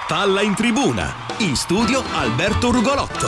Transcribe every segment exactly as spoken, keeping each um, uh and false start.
Palla in tribuna, in studio Alberto Rugolotto.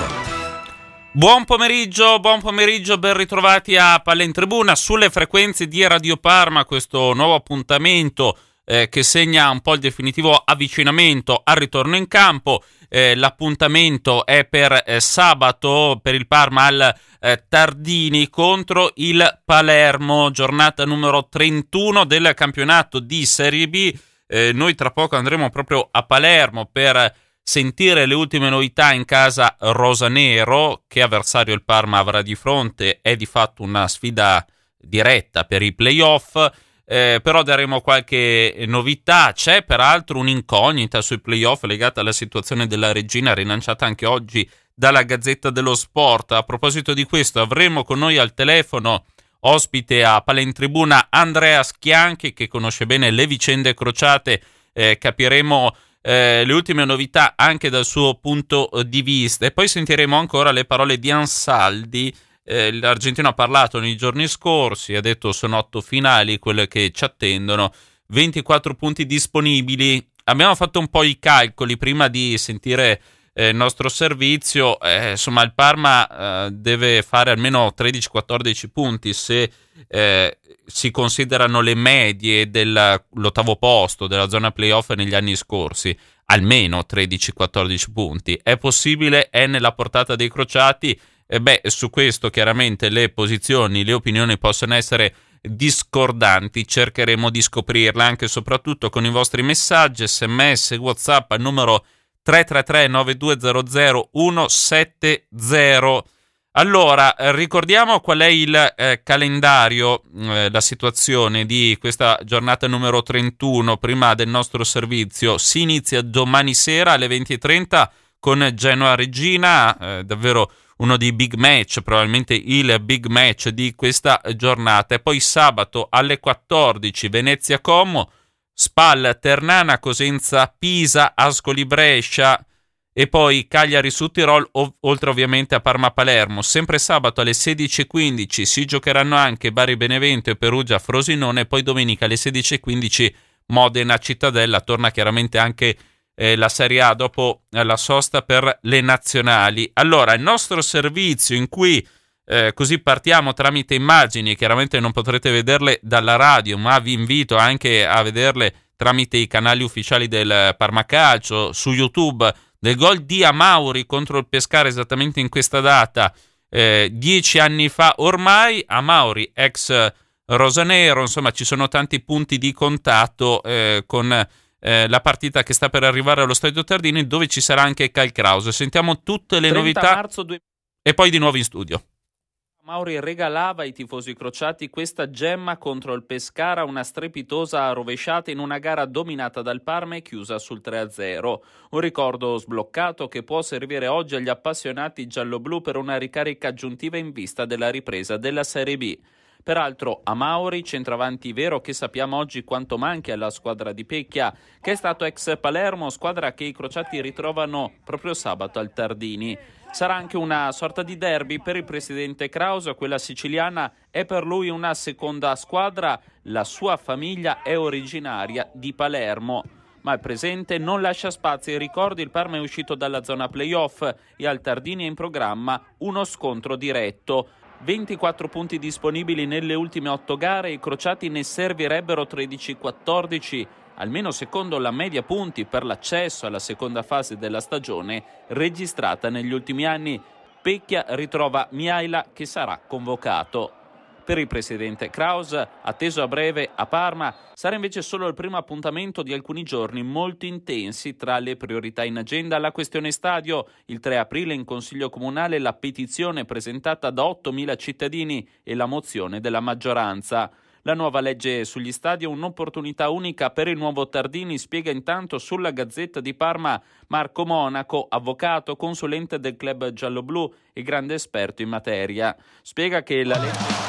Buon pomeriggio, buon pomeriggio, ben ritrovati a Palla in Tribuna sulle frequenze di Radio Parma, questo nuovo appuntamento eh, che segna un po' il definitivo avvicinamento al ritorno in campo. Eh, l'appuntamento è per eh, sabato per il Parma al eh, Tardini contro il Palermo, giornata numero trentuno del campionato di Serie B. Eh, noi tra poco andremo proprio a Palermo per sentire le ultime novità in casa rosanero. Che avversario il Parma avrà di fronte? È di fatto una sfida diretta per i playoff, eh, però daremo qualche novità. C'è peraltro un'incognita sui playoff legata alla situazione della Regina, rilanciata anche oggi dalla Gazzetta dello Sport. A proposito di questo, avremo con noi al telefono ospite a Palla in Tribuna Andrea Schianchi, che conosce bene le vicende crociate. Eh, capiremo eh, le ultime novità anche dal suo punto di vista, e poi sentiremo ancora le parole di Ansaldi. Eh, l'argentino ha parlato nei giorni scorsi, ha detto sono otto finali quelle che ci attendono, ventiquattro punti disponibili. Abbiamo fatto un po' i calcoli prima di sentire Eh, il nostro servizio. Eh, insomma, il Parma eh, deve fare almeno tredici quattordici punti se eh, si considerano le medie dell'ottavo posto della zona playoff negli anni scorsi. Almeno tredici quattordici punti è possibile, è nella portata dei crociati. E beh, su questo chiaramente le posizioni, le opinioni possono essere discordanti. Cercheremo di scoprirle anche e soprattutto con i vostri messaggi, sms, whatsapp al numero tre tre tre nove due zero zero uno sette zero. Allora, eh, ricordiamo qual è il eh, calendario, eh, la situazione di questa giornata numero trentuno prima del nostro servizio. Si inizia domani sera alle venti e trenta con Genoa Regina, eh, davvero uno dei big match, probabilmente il big match di questa giornata. E poi sabato alle quattordici Venezia Como, Spal, Ternana, Cosenza, Pisa, Ascoli, Brescia e poi Cagliari su Tirol, ov- oltre ovviamente a Parma Palermo. Sempre sabato alle sedici e quindici si giocheranno anche Bari Benevento e Perugia Frosinone, e poi domenica alle sedici e quindici Modena Cittadella. Torna chiaramente anche eh, la Serie A dopo eh, la sosta per le nazionali. Allora, il nostro servizio in cui Eh, così partiamo tramite immagini, chiaramente non potrete vederle dalla radio, ma vi invito anche a vederle tramite i canali ufficiali del Parma Calcio, su YouTube, del gol di Amauri contro il Pescara esattamente in questa data, eh, dieci anni fa ormai. Amauri, ex rosanero, insomma ci sono tanti punti di contatto eh, con eh, la partita che sta per arrivare allo Stadio Tardini, dove ci sarà anche Kyle Krause. Sentiamo tutte le novità marzo due... e poi di nuovo in studio. Mauri regalava ai tifosi crociati questa gemma contro il Pescara, una strepitosa rovesciata in una gara dominata dal Parma e chiusa sul tre a zero. Un ricordo sbloccato che può servire oggi agli appassionati gialloblu per una ricarica aggiuntiva in vista della ripresa della Serie B. Peraltro Amauri, centravanti vero che sappiamo oggi quanto manchi alla squadra di Pecchia, che è stato ex Palermo, squadra che i crociati ritrovano proprio sabato al Tardini. Sarà anche una sorta di derby per il presidente Krause, quella siciliana è per lui una seconda squadra, la sua famiglia è originaria di Palermo. Ma il presente non lascia spazio ai ricordi. Il Parma è uscito dalla zona playoff e al Tardini è in programma uno scontro diretto. ventiquattro punti disponibili nelle ultime otto gare, i crociati ne servirebbero tredici quattordici, almeno secondo la media punti per l'accesso alla seconda fase della stagione registrata negli ultimi anni. Pecchia ritrova Mihaila, che sarà convocato. Per il presidente Krause, atteso a breve a Parma, sarà invece solo il primo appuntamento di alcuni giorni molto intensi. Tra le priorità in agenda la questione stadio. Il tre aprile in Consiglio Comunale la petizione presentata da ottomila cittadini e la mozione della maggioranza. La nuova legge sugli stadi è un'opportunità unica per il nuovo Tardini, spiega intanto sulla Gazzetta di Parma Marco Monaco, avvocato, consulente del club gialloblu e grande esperto in materia. Spiega che la legge...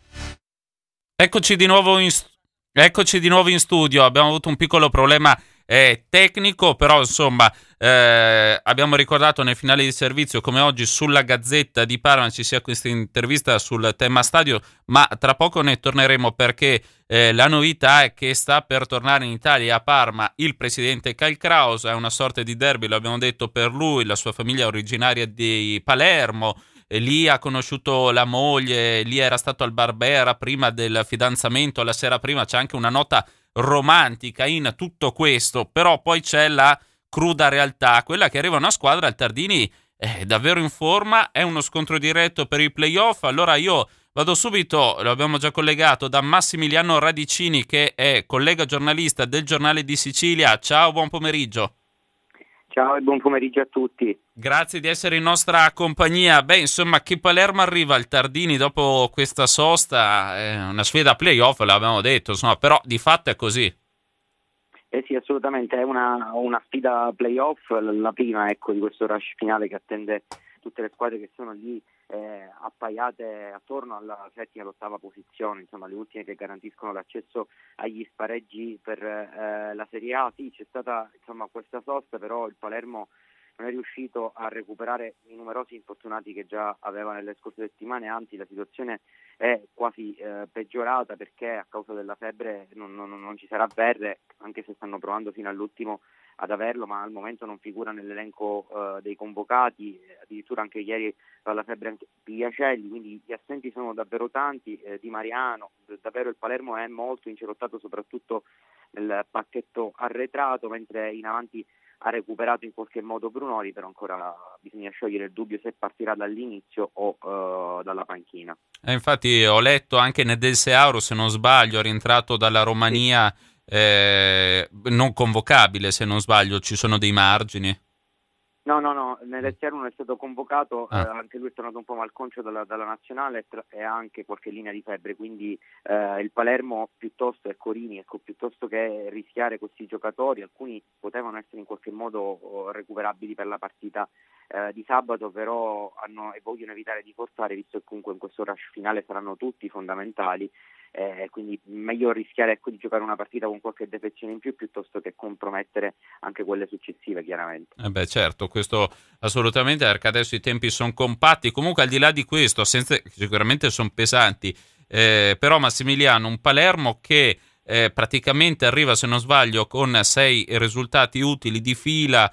Eccoci di nuovo in, st- eccoci di nuovo in studio. Abbiamo avuto un piccolo problema è tecnico, però insomma eh, abbiamo ricordato nel finale di servizio come oggi sulla Gazzetta di Parma ci sia questa intervista sul tema stadio, ma tra poco ne torneremo perché eh, la novità è che sta per tornare in Italia a Parma il presidente Kyle Krause, è una sorta di derby, l'abbiamo detto per lui, la sua famiglia è originaria di Palermo, e lì ha conosciuto la moglie, lì era stato al Barbera prima del fidanzamento, la sera prima c'è anche una nota romantica in tutto questo, però poi c'è la cruda realtà, quella che arriva una squadra, il Tardini è davvero in forma, è uno scontro diretto per i playoff. Allora io vado subito, lo abbiamo già collegato, da Massimiliano Radicini che è collega giornalista del Giornale di Sicilia. Ciao, buon pomeriggio. Ciao e buon pomeriggio a tutti. Grazie di essere in nostra compagnia. Beh, insomma, che Palermo arriva al Tardini dopo questa sosta, è una sfida playoff, l'abbiamo detto, insomma, però di fatto è così. Eh sì, assolutamente, è una, una sfida playoff, la prima ecco di questo rush finale che attende tutte le squadre che sono lì eh, appaiate attorno alla settima e l'ottava posizione, insomma le ultime che garantiscono l'accesso agli spareggi per eh, la Serie A. Sì, c'è stata insomma questa sosta, però il Palermo non è riuscito a recuperare i numerosi infortunati che già aveva nelle scorse settimane, anzi la situazione è quasi eh, peggiorata perché a causa della febbre non, non, non ci sarà Verre, anche se stanno provando fino all'ultimo ad averlo, ma al momento non figura nell'elenco eh, dei convocati, addirittura anche ieri dalla febbre anche Pigliacelli, quindi gli assenti sono davvero tanti, eh, Di Mariano, davvero il Palermo è molto incerottato soprattutto nel pacchetto arretrato, mentre in avanti ha recuperato in qualche modo Brunori, però ancora bisogna sciogliere il dubbio se partirà dall'inizio o uh, dalla panchina. Eh, infatti ho letto anche Nedel Seauro, se non sbaglio, è rientrato dalla Romania, sì. eh, non convocabile se non sbaglio, ci sono dei margini? No, no, no, Nedel Seauro non è stato convocato, ah. eh, anche lui è tornato un po' malconcio dalla, dalla nazionale e ha anche qualche linea di febbre, quindi eh, il Palermo piuttosto, e Corini, ecco, piuttosto che rischiare questi giocatori, alcuni potevano essere in qualche modo recuperabili per la partita eh, di sabato, però hanno e vogliono evitare di forzare, visto che comunque in questo rush finale saranno tutti fondamentali. Eh, quindi meglio rischiare ecco, di giocare una partita con qualche defezione in più piuttosto che compromettere anche quelle successive, chiaramente. Eh beh, certo, questo assolutamente, perché adesso i tempi sono compatti. Comunque al di là di questo, senza, sicuramente sono pesanti, eh, però Massimiliano, un Palermo che eh, praticamente arriva, se non sbaglio, con sei risultati utili di fila,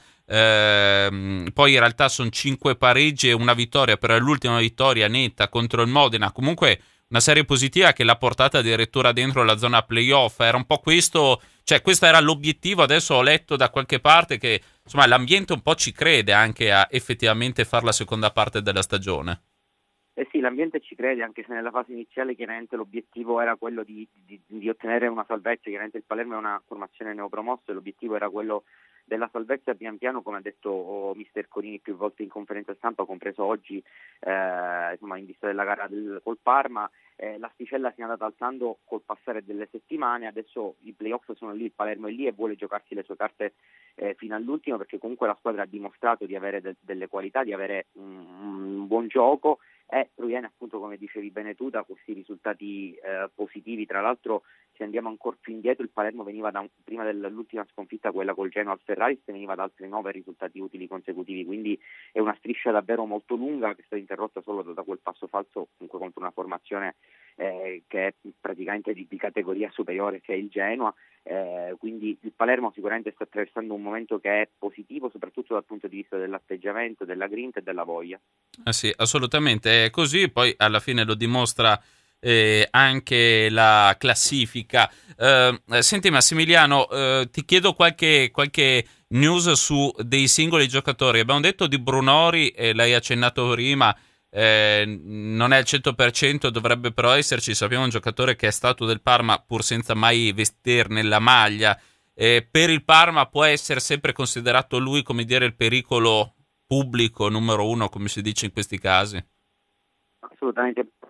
eh, poi in realtà sono cinque pareggi e una vittoria, però è l'ultima vittoria netta contro il Modena. Comunque una serie positiva che l'ha portata addirittura dentro la zona playoff. Era un po' questo, cioè questo era l'obiettivo. Adesso ho letto da qualche parte che insomma l'ambiente un po' ci crede anche a effettivamente fare la seconda parte della stagione. Eh sì, l'ambiente ci crede, anche se nella fase iniziale chiaramente l'obiettivo era quello di, di, di ottenere una salvezza. Chiaramente il Palermo è una formazione neopromossa e l'obiettivo era quello della salvezza pian piano, come ha detto oh, mister Corini più volte in conferenza stampa, compreso oggi eh, insomma, in vista della gara del, col Parma. Eh, l'asticella si è andata alzando col passare delle settimane, adesso i playoff sono lì, il Palermo è lì e vuole giocarsi le sue carte eh, fino all'ultimo, perché comunque la squadra ha dimostrato di avere de- delle qualità, di avere un, un buon gioco e proviene appunto, come dicevi bene tu, da questi risultati eh, positivi. Tra l'altro, se andiamo ancora più indietro, il Palermo veniva da un, prima dell'ultima sconfitta, quella col Genoa al Ferraris, veniva da altri nove risultati utili consecutivi, quindi è una striscia davvero molto lunga che è stata interrotta solo da, da quel passo falso comunque contro una formazione eh, che è praticamente di, di categoria superiore, che è il Genoa. Eh, quindi il Palermo sicuramente sta attraversando un momento che è positivo, soprattutto dal punto di vista dell'atteggiamento, della grinta e della voglia. Ah sì, assolutamente è così, poi alla fine lo dimostra eh, anche la classifica. Eh, senti Massimiliano, eh, ti chiedo qualche, qualche news su dei singoli giocatori. Abbiamo detto di Brunori, e l'hai accennato prima, eh, non è al cento per cento, dovrebbe però esserci. Sappiamo un giocatore che è stato del Parma pur senza mai vestirne la maglia. Eh, per il Parma può essere sempre considerato lui, come dire, il pericolo pubblico numero uno, come si dice in questi casi? Assolutamente,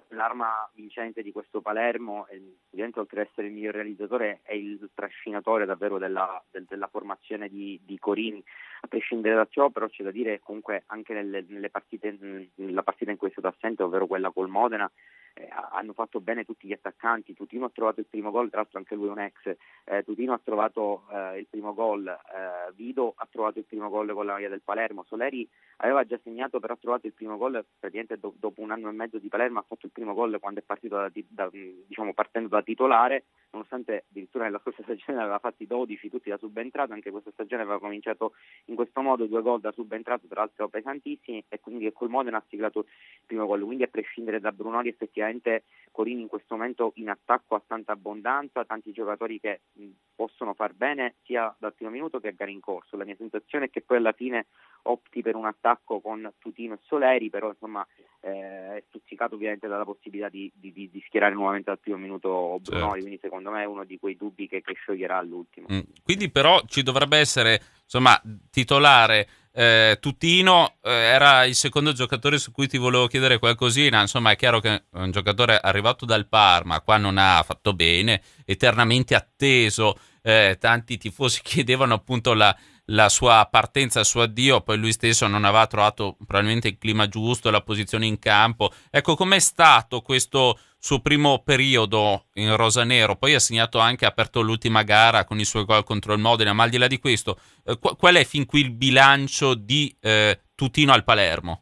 l'arma vincente di questo Palermo, ovviamente oltre ad essere il miglior realizzatore è il trascinatore davvero della, del, della formazione di, di Corini. A prescindere da ciò però c'è da dire che comunque anche nelle, nelle partite, nella partita in cui è stato assente, ovvero quella col Modena, eh, hanno fatto bene tutti gli attaccanti. Tutino ha trovato il primo gol, tra l'altro anche lui è un ex, eh, Tutino ha trovato eh, il primo gol, eh, Vido ha trovato il primo gol con la maglia del Palermo, Soleri aveva già segnato però ha trovato il primo gol praticamente do- dopo un anno e mezzo di Palermo, ha fatto il primo gol quando è partito da, da, diciamo partendo da titolare, nonostante addirittura nella scorsa stagione ne aveva fatti dodici tutti da subentrato, anche questa stagione aveva cominciato in questo modo, due gol da subentrato tra l'altro pesantissimi, e quindi col Modena ha siglato il primo gol. Quindi a prescindere da Brunori effettivamente Corini in questo momento in attacco ha tanta abbondanza, tanti giocatori che mh, possono far bene sia dal primo minuto che a gara in corso. La mia sensazione è che poi alla fine opti per un attacco con Tutino e Soleri, però insomma eh, è stuzzicato ovviamente dalla possibilità di, di, di schierare nuovamente al primo minuto Brunori, certo. Quindi secondo me è uno di quei dubbi che, che scioglierà all'ultimo. Mm. Quindi però ci dovrebbe essere insomma titolare eh, Tutino, eh, era il secondo giocatore su cui ti volevo chiedere qualcosina. Insomma è chiaro che è un giocatore arrivato dal Parma, qua non ha fatto bene, eternamente atteso, eh, tanti tifosi chiedevano appunto la la sua partenza, il suo addio, poi lui stesso non aveva trovato probabilmente il clima giusto, la posizione in campo. Ecco, com'è stato questo suo primo periodo in rosanero? Poi ha segnato anche, ha aperto l'ultima gara con i suoi gol contro il Modena, ma al di là di questo, eh, qual è fin qui il bilancio di eh, Tutino al Palermo?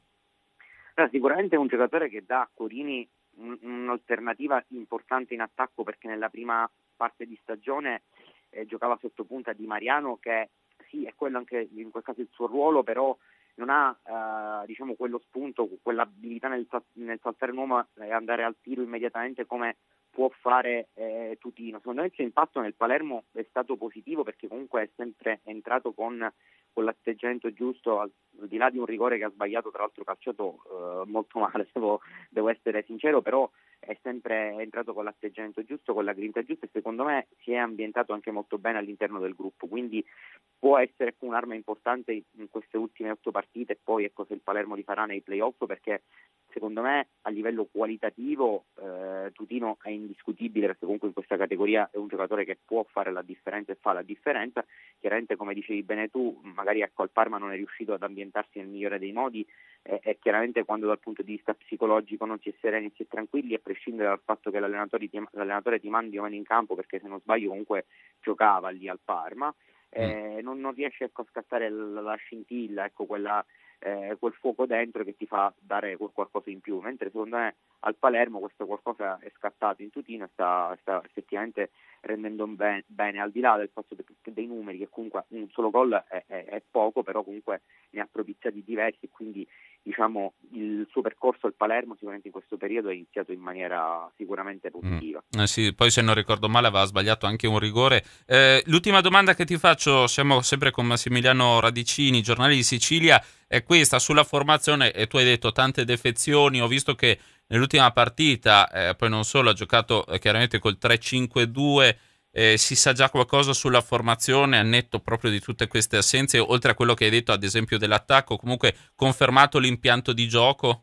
No, sicuramente è un giocatore che dà a Corini un, un'alternativa importante in attacco, perché nella prima parte di stagione eh, giocava sotto punta Di Mariano, che sì, è quello anche in quel caso il suo ruolo, però non ha eh, diciamo quello spunto, quell'abilità nel, nel saltare un uomo e andare al tiro immediatamente come può fare eh, Tutino. Secondo me il suo impatto nel Palermo è stato positivo, perché comunque è sempre entrato con, con l'atteggiamento giusto, al, al di là di un rigore che ha sbagliato, tra l'altro calciato eh, molto male, devo, devo essere sincero, però è sempre entrato con l'atteggiamento giusto, con la grinta giusta, e secondo me si è ambientato anche molto bene all'interno del gruppo, quindi può essere un'arma importante in queste ultime otto partite. E poi ecco, se il Palermo li farà nei playoff, perché secondo me a livello qualitativo eh, Tutino è indiscutibile, perché comunque in questa categoria è un giocatore che può fare la differenza e fa la differenza. Chiaramente, come dicevi bene tu, magari ecco al Parma non è riuscito ad ambientarsi nel migliore dei modi, eh, e chiaramente quando dal punto di vista psicologico non si è sereni, si è tranquilli, a prescindere dal fatto che l'allenatore ti, l'allenatore ti mandi o meno in campo, perché se non sbaglio comunque giocava lì al Parma, Eh, non, non riesce ecco, a scattare la, la scintilla, ecco, quella, eh, quel fuoco dentro che ti fa dare qualcosa in più, mentre secondo me al Palermo questo qualcosa è scattato in Tutino e sta, sta effettivamente rendendo ben, bene, al di là del fatto dei numeri, che comunque un solo gol è, è, è poco, però comunque ne ha propiziati diversi, quindi diciamo il suo percorso al Palermo sicuramente in questo periodo è iniziato in maniera sicuramente positiva. Mm. Eh sì, poi se non ricordo male aveva sbagliato anche un rigore. Eh, l'ultima domanda che ti faccio, siamo sempre con Massimiliano Radicini, Giornale di Sicilia, è questa sulla formazione, e tu hai detto tante defezioni. Ho visto che nell'ultima partita, eh, poi non solo, ha giocato eh, chiaramente col tre cinque due. Eh, si sa già qualcosa sulla formazione, a netto proprio di tutte queste assenze, oltre a quello che hai detto ad esempio dell'attacco? Comunque confermato l'impianto di gioco?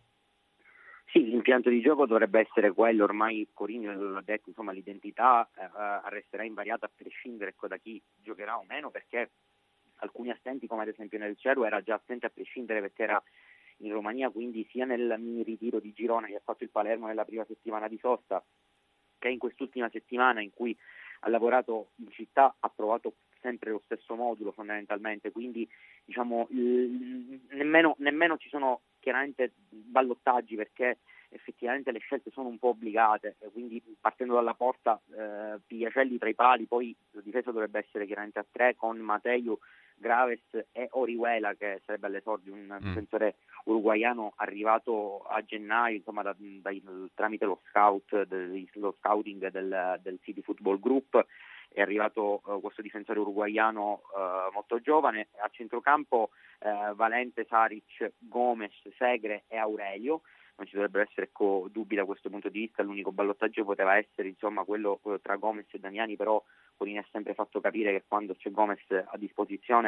Sì, l'impianto di gioco dovrebbe essere quello, ormai Corini l'ha detto, insomma l'identità eh, resterà invariata a prescindere ecco, da chi giocherà o meno, perché alcuni assenti, come ad esempio nel Ceru, era già assente a prescindere perché era in Romania, quindi sia nel mini ritiro di girone che ha fatto il Palermo nella prima settimana di sosta, che in quest'ultima settimana in cui ha lavorato in città, ha provato sempre lo stesso modulo fondamentalmente, quindi diciamo il, nemmeno, nemmeno ci sono chiaramente ballottaggi, perché effettivamente le scelte sono un po' obbligate, quindi partendo dalla porta eh, Pigliacelli tra i pali, poi la difesa dovrebbe essere chiaramente a tre con Mateu, Graves e Orihuela, che sarebbe all'esordio un difensore mm. uruguaiano arrivato a gennaio, insomma da, da, tramite lo scout del, lo scouting del, del City Football Group. È arrivato uh, questo difensore uruguaiano uh, molto giovane. A centrocampo uh, Valente, Saric, Gomes, Segre e Aurelio. Non ci dovrebbero essere ecco, dubbi da questo punto di vista. L'unico ballottaggio poteva essere insomma quello uh, tra Gomes e Damiani, però Corini ha sempre fatto capire che quando c'è Gomes a disposizione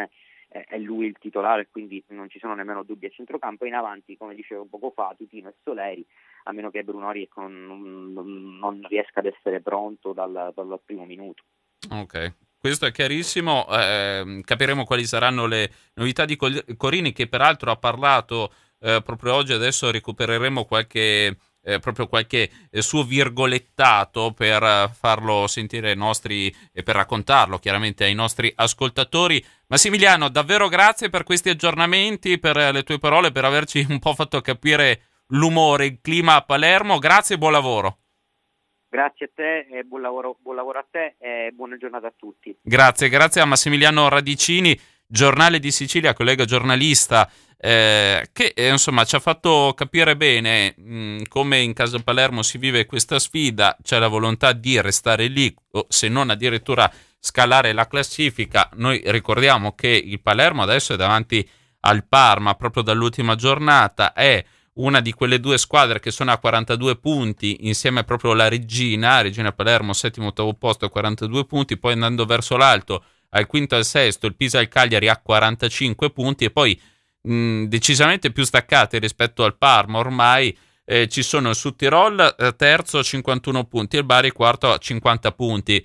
eh, è lui il titolare, quindi non ci sono nemmeno dubbi a centrocampo. In avanti, come dicevo poco fa, Tutino e Soleri, a meno che Brunori ecco, non, non, non riesca ad essere pronto dal, dal primo minuto. Ok, questo è chiarissimo. Eh, capiremo quali saranno le novità di Corini, che peraltro ha parlato eh, proprio oggi. Adesso recupereremo qualche eh, proprio qualche eh, suo virgolettato per eh, farlo sentire ai nostri e per raccontarlo chiaramente ai nostri ascoltatori. Massimiliano, davvero grazie per questi aggiornamenti, per le tue parole, per averci un po' fatto capire l'umore, il clima a Palermo. Grazie e buon lavoro. Grazie a te e buon lavoro, buon lavoro a te e buona giornata a tutti. Grazie, grazie a Massimiliano Radicini, Giornale di Sicilia, collega giornalista, eh, che eh, insomma ci ha fatto capire bene mh, come in casa Palermo si vive questa sfida. C'è la volontà di restare lì, o se non addirittura scalare la classifica. Noi ricordiamo che il Palermo adesso è davanti al Parma proprio dall'ultima giornata, è una di quelle due squadre che sono a quarantadue punti, insieme proprio alla Reggina, Reggina Palermo, settimo, ottavo posto a quarantadue punti, poi andando verso l'alto, al quinto e al sesto, il Pisa e il Cagliari a quarantacinque punti, e poi mh, decisamente più staccate rispetto al Parma ormai, eh, ci sono il Südtirol eh, terzo a cinquantuno punti e il Bari quarto a cinquanta punti.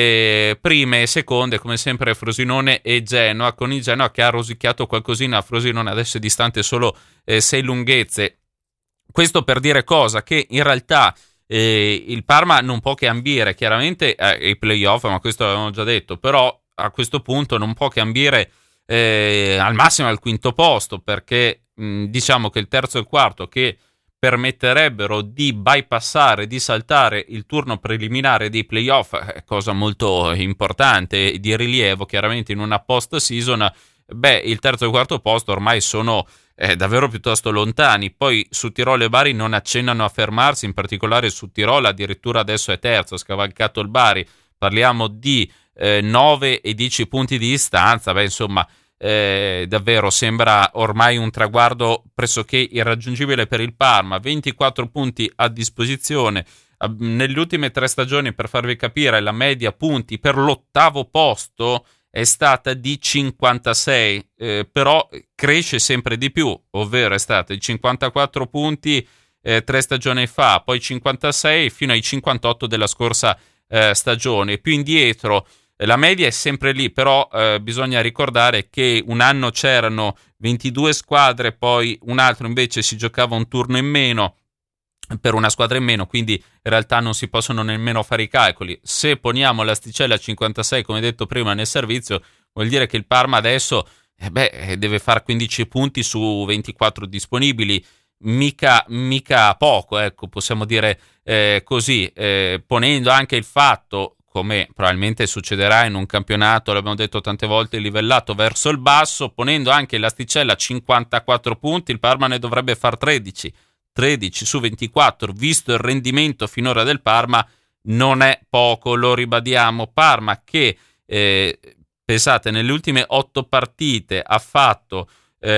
E prime e seconde come sempre Frosinone e Genoa, con il Genoa che ha rosicchiato qualcosina. Frosinone adesso è distante solo eh, sei lunghezze. Questo per dire cosa? Che in realtà eh, il Parma non può che ambire chiaramente ai eh, playoff, ma questo l'avevamo già detto, però a questo punto non può che ambire eh, al massimo al quinto posto, perché mh, diciamo che il terzo e il quarto, che permetterebbero di bypassare, di saltare il turno preliminare dei playoff, cosa molto importante e di rilievo chiaramente in una post-season, beh, il terzo e il quarto posto ormai sono eh, davvero piuttosto lontani. Poi Südtirol e Bari non accennano a fermarsi, in particolare Südtirol addirittura adesso è terzo, ha scavalcato il Bari, parliamo di eh, nove e dieci punti di distanza, beh insomma Eh, davvero sembra ormai un traguardo pressoché irraggiungibile per il Parma. ventiquattro punti a disposizione. Nelle ultime tre stagioni, per farvi capire, la media punti per l'ottavo posto è stata di cinquantasei, eh, però cresce sempre di più, ovvero è stata di cinquantaquattro punti eh, tre stagioni fa, poi cinquantasei fino ai cinquantotto della scorsa eh, stagione. Più indietro la media è sempre lì, però eh, bisogna ricordare che un anno c'erano ventidue squadre, poi un altro invece si giocava un turno in meno per una squadra in meno, quindi in realtà non si possono nemmeno fare i calcoli. Se poniamo l'asticella a cinquantasei, come detto prima, nel servizio, vuol dire che il Parma adesso eh beh, deve fare quindici punti su ventiquattro disponibili, mica, mica poco, ecco, possiamo dire eh, così, eh, ponendo anche il fatto, come probabilmente succederà in un campionato, l'abbiamo detto tante volte, livellato verso il basso, ponendo anche l'asticella a cinquantaquattro punti, il Parma ne dovrebbe far tredici. tredici su ventiquattro, visto il rendimento finora del Parma, non è poco, lo ribadiamo. Parma che, eh, pensate, nelle ultime otto partite ha fatto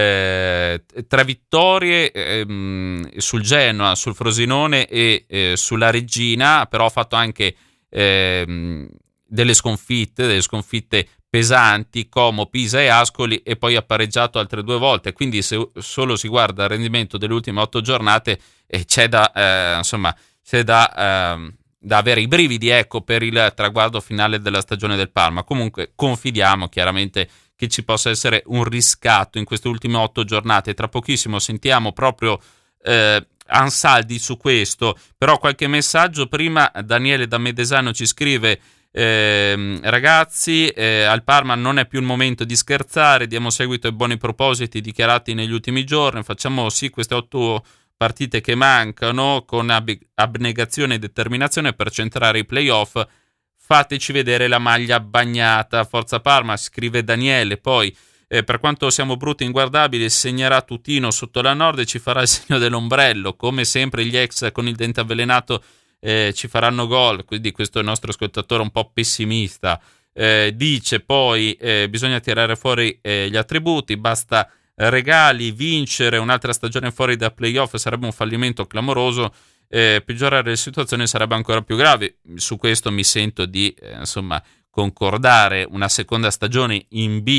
eh, tre vittorie eh, sul Genoa, sul Frosinone e eh, sulla Reggina, però ha fatto anche Eh, delle sconfitte, delle sconfitte pesanti, Como, Pisa e Ascoli, e poi ha pareggiato altre due volte. Quindi se solo si guarda il rendimento delle ultime otto giornate eh, c'è da eh, insomma c'è da, eh, da avere i brividi, ecco, per il traguardo finale della stagione del Parma. Comunque confidiamo chiaramente che ci possa essere un riscatto in queste ultime otto giornate. Tra pochissimo sentiamo proprio eh, Ansaldi su questo, però qualche messaggio prima. Daniele da Medesano ci scrive eh, ragazzi eh, al Parma non è più il momento di scherzare, diamo seguito ai buoni propositi dichiarati negli ultimi giorni, facciamo sì queste otto partite che mancano con ab- abnegazione e determinazione per centrare i playoff, fateci vedere la maglia bagnata, forza Parma, scrive Daniele. Poi Eh, per quanto siamo brutti e inguardabili, segnerà Tutino sotto la Nord e ci farà il segno dell'ombrello. Come sempre gli ex con il dente avvelenato eh, ci faranno gol. Quindi questo è il nostro ascoltatore un po' pessimista. Eh, dice poi eh, bisogna tirare fuori eh, gli attributi, basta regali, vincere un'altra stagione fuori da playoff sarebbe un fallimento clamoroso, eh, peggiorare le situazioni sarebbe ancora più grave. Su questo mi sento di eh, insomma concordare. Una seconda stagione in B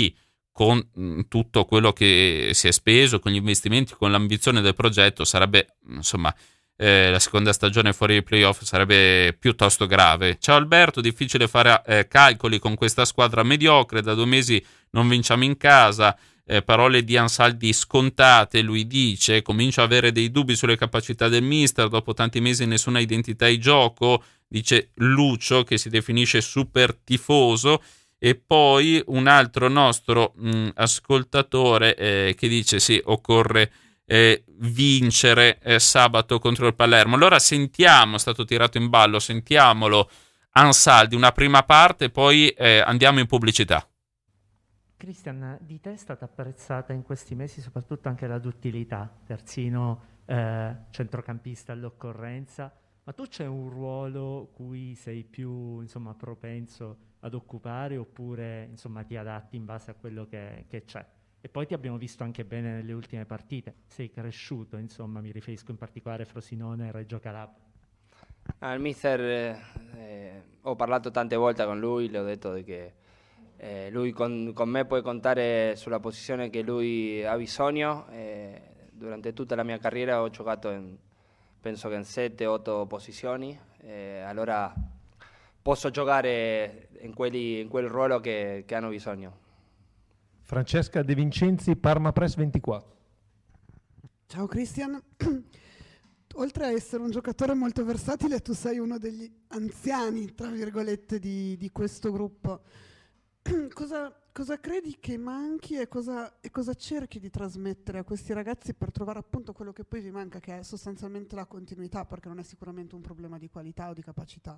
con mh, tutto quello che si è speso, con gli investimenti, con l'ambizione del progetto, sarebbe, insomma, eh, la seconda stagione fuori dai playoff sarebbe piuttosto grave. Ciao Alberto, difficile fare eh, calcoli con questa squadra mediocre, da due mesi non vinciamo in casa. Eh, parole di Ansaldi scontate, lui dice, comincio a avere dei dubbi sulle capacità del mister, dopo tanti mesi nessuna identità di gioco, dice Lucio, che si definisce super tifoso. E poi un altro nostro mh, ascoltatore eh, che dice sì, occorre eh, vincere eh, sabato contro il Palermo. Allora sentiamo, è stato tirato in ballo, sentiamolo Ansaldi, una prima parte, poi eh, andiamo in pubblicità. Cristian, di te è stata apprezzata in questi mesi soprattutto anche la duttilità, terzino, eh, centrocampista all'occorrenza, ma tu c'è un ruolo cui sei più, insomma, propenso ad occupare, oppure, insomma, ti adatti in base a quello che, che c'è? E poi ti abbiamo visto anche bene nelle ultime partite, sei cresciuto, insomma, mi riferisco in particolare a Frosinone e Reggio Calabria. Al mister eh, eh, ho parlato tante volte con lui, le ho detto che eh, lui con, con me può contare sulla posizione che lui ha bisogno. Eh, durante tutta la mia carriera ho giocato in, penso che in sette otto posizioni, eh, allora posso giocare in, quelli, in quel ruolo che, che hanno bisogno. Francesca De Vincenzi, Parma Press ventiquattro. Ciao Cristian, oltre a essere un giocatore molto versatile, tu sei uno degli anziani, tra virgolette, di, di questo gruppo. cosa, cosa credi che manchi e cosa, e cosa cerchi di trasmettere a questi ragazzi per trovare appunto quello che poi vi manca, che è sostanzialmente la continuità, perché non è sicuramente un problema di qualità o di capacità?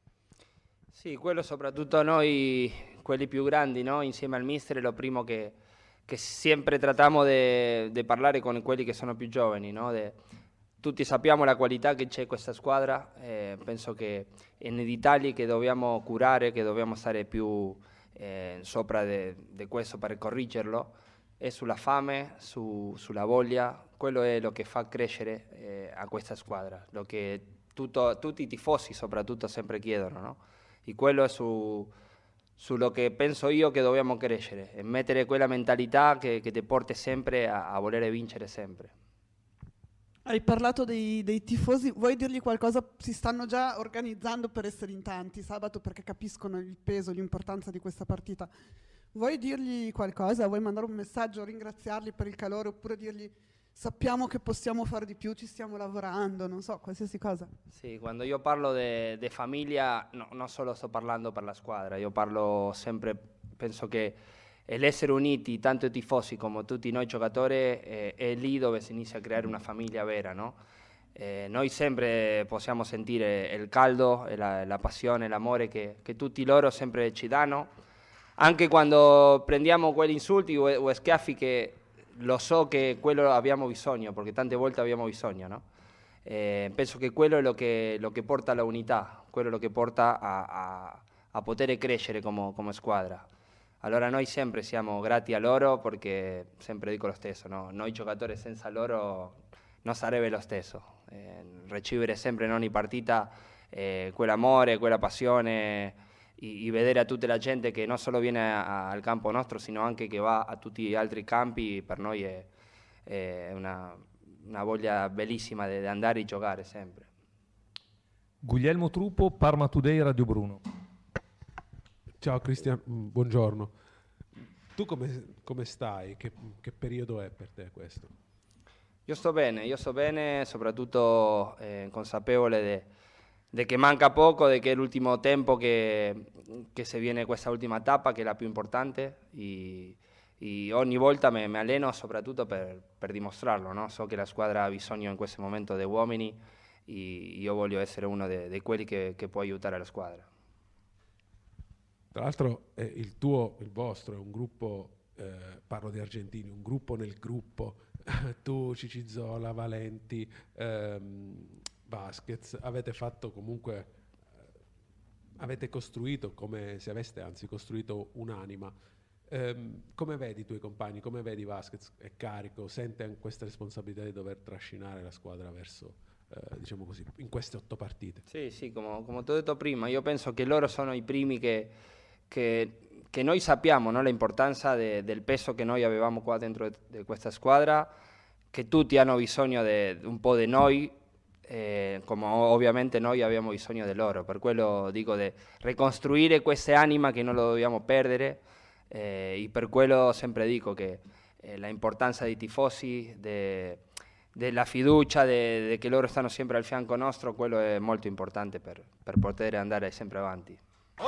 Sì, quello soprattutto noi, quelli più grandi, no? Insieme al mister, è lo primo che, che sempre trattiamo di parlare con quelli che sono più giovani, no? De, tutti sappiamo la qualità che c'è questa squadra, eh, penso che è nei dettagli che dobbiamo curare, che dobbiamo stare più eh, sopra di questo per correggerlo, è sulla fame, su, sulla voglia, quello è lo che fa crescere eh, a questa squadra, lo che tutto, tutti i tifosi soprattutto sempre chiedono, no? E quello è su, su lo che penso io che dobbiamo crescere, e mettere quella mentalità che, che ti porti sempre a, a voler vincere sempre. Hai parlato dei, dei tifosi, vuoi dirgli qualcosa? Si stanno già organizzando per essere in tanti sabato, perché capiscono il peso, l'importanza di questa partita. Vuoi dirgli qualcosa? Vuoi mandare un messaggio, ringraziarli per il calore, oppure dirgli sappiamo che possiamo fare di più, ci stiamo lavorando, non so, qualsiasi cosa? Sì, quando io parlo di famiglia no, non solo sto parlando per la squadra, io parlo sempre, penso che l'essere uniti, tanto i tifosi come tutti noi giocatori, eh, è lì dove si inizia a creare una famiglia vera, no? Eh, noi sempre possiamo sentire il caldo, la, la passione, l'amore che, che tutti loro sempre ci danno, anche quando prendiamo quegli insulti o, o schiaffi che lo so che quello abbiamo bisogno, perché tante volte abbiamo bisogno, no? Eh, penso che quello è lo che, lo che porta alla unità, quello è lo che porta a, a, a poter crescere come, come squadra. Allora noi sempre siamo grati a loro, perché sempre dico lo stesso, no? Noi giocatori senza loro non sarebbe lo stesso. Eh, ricevere sempre in ogni partita eh, quell'amore, quella passione, e, e vedere a tutta la gente che non solo viene a, al campo nostro, sino anche che va a tutti gli altri campi, per noi è, è una, una voglia bellissima di andare e giocare sempre. Guglielmo Trupo, Parma Today, Radio Bruno. Ciao Cristian, buongiorno. Tu come, come stai? Che, che periodo è per te questo? Io sto bene, io sto bene, soprattutto eh, consapevole di che manca poco, di che è l'ultimo tempo che, che se viene questa ultima tappa, che è la più importante, e, e ogni volta mi, mi alleno soprattutto per, per dimostrarlo, no? So che la squadra ha bisogno in questo momento di uomini e io voglio essere uno di quelli che, che può aiutare la squadra. Tra l'altro eh, il tuo, il vostro è un gruppo, eh, parlo di argentini, un gruppo nel gruppo, tu, Cicizola, Valenti, ehm, Vasquez, avete fatto comunque, eh, avete costruito come se aveste anzi costruito un'anima. Ehm, come vedi i tuoi compagni, come vedi Vasquez? È carico, sente questa responsabilità di dover trascinare la squadra verso, eh, diciamo così, in queste otto partite? Sì, sì, come, come ti ho detto prima, io penso che loro sono i primi che... che che noi sappiamo, no, l'importanza de, del peso che noi avevamo qua dentro di questa squadra, che tutti hanno bisogno di un po' di noi, eh, come ovviamente noi abbiamo bisogno di loro. Per quello dico di ricostruire questa anima che non lo dobbiamo perdere, eh, e per quello sempre dico che eh, l'importanza dei tifosi, de, della fiducia, de, de che loro stanno sempre al fianco nostro, quello è molto importante per, per poter andare sempre avanti.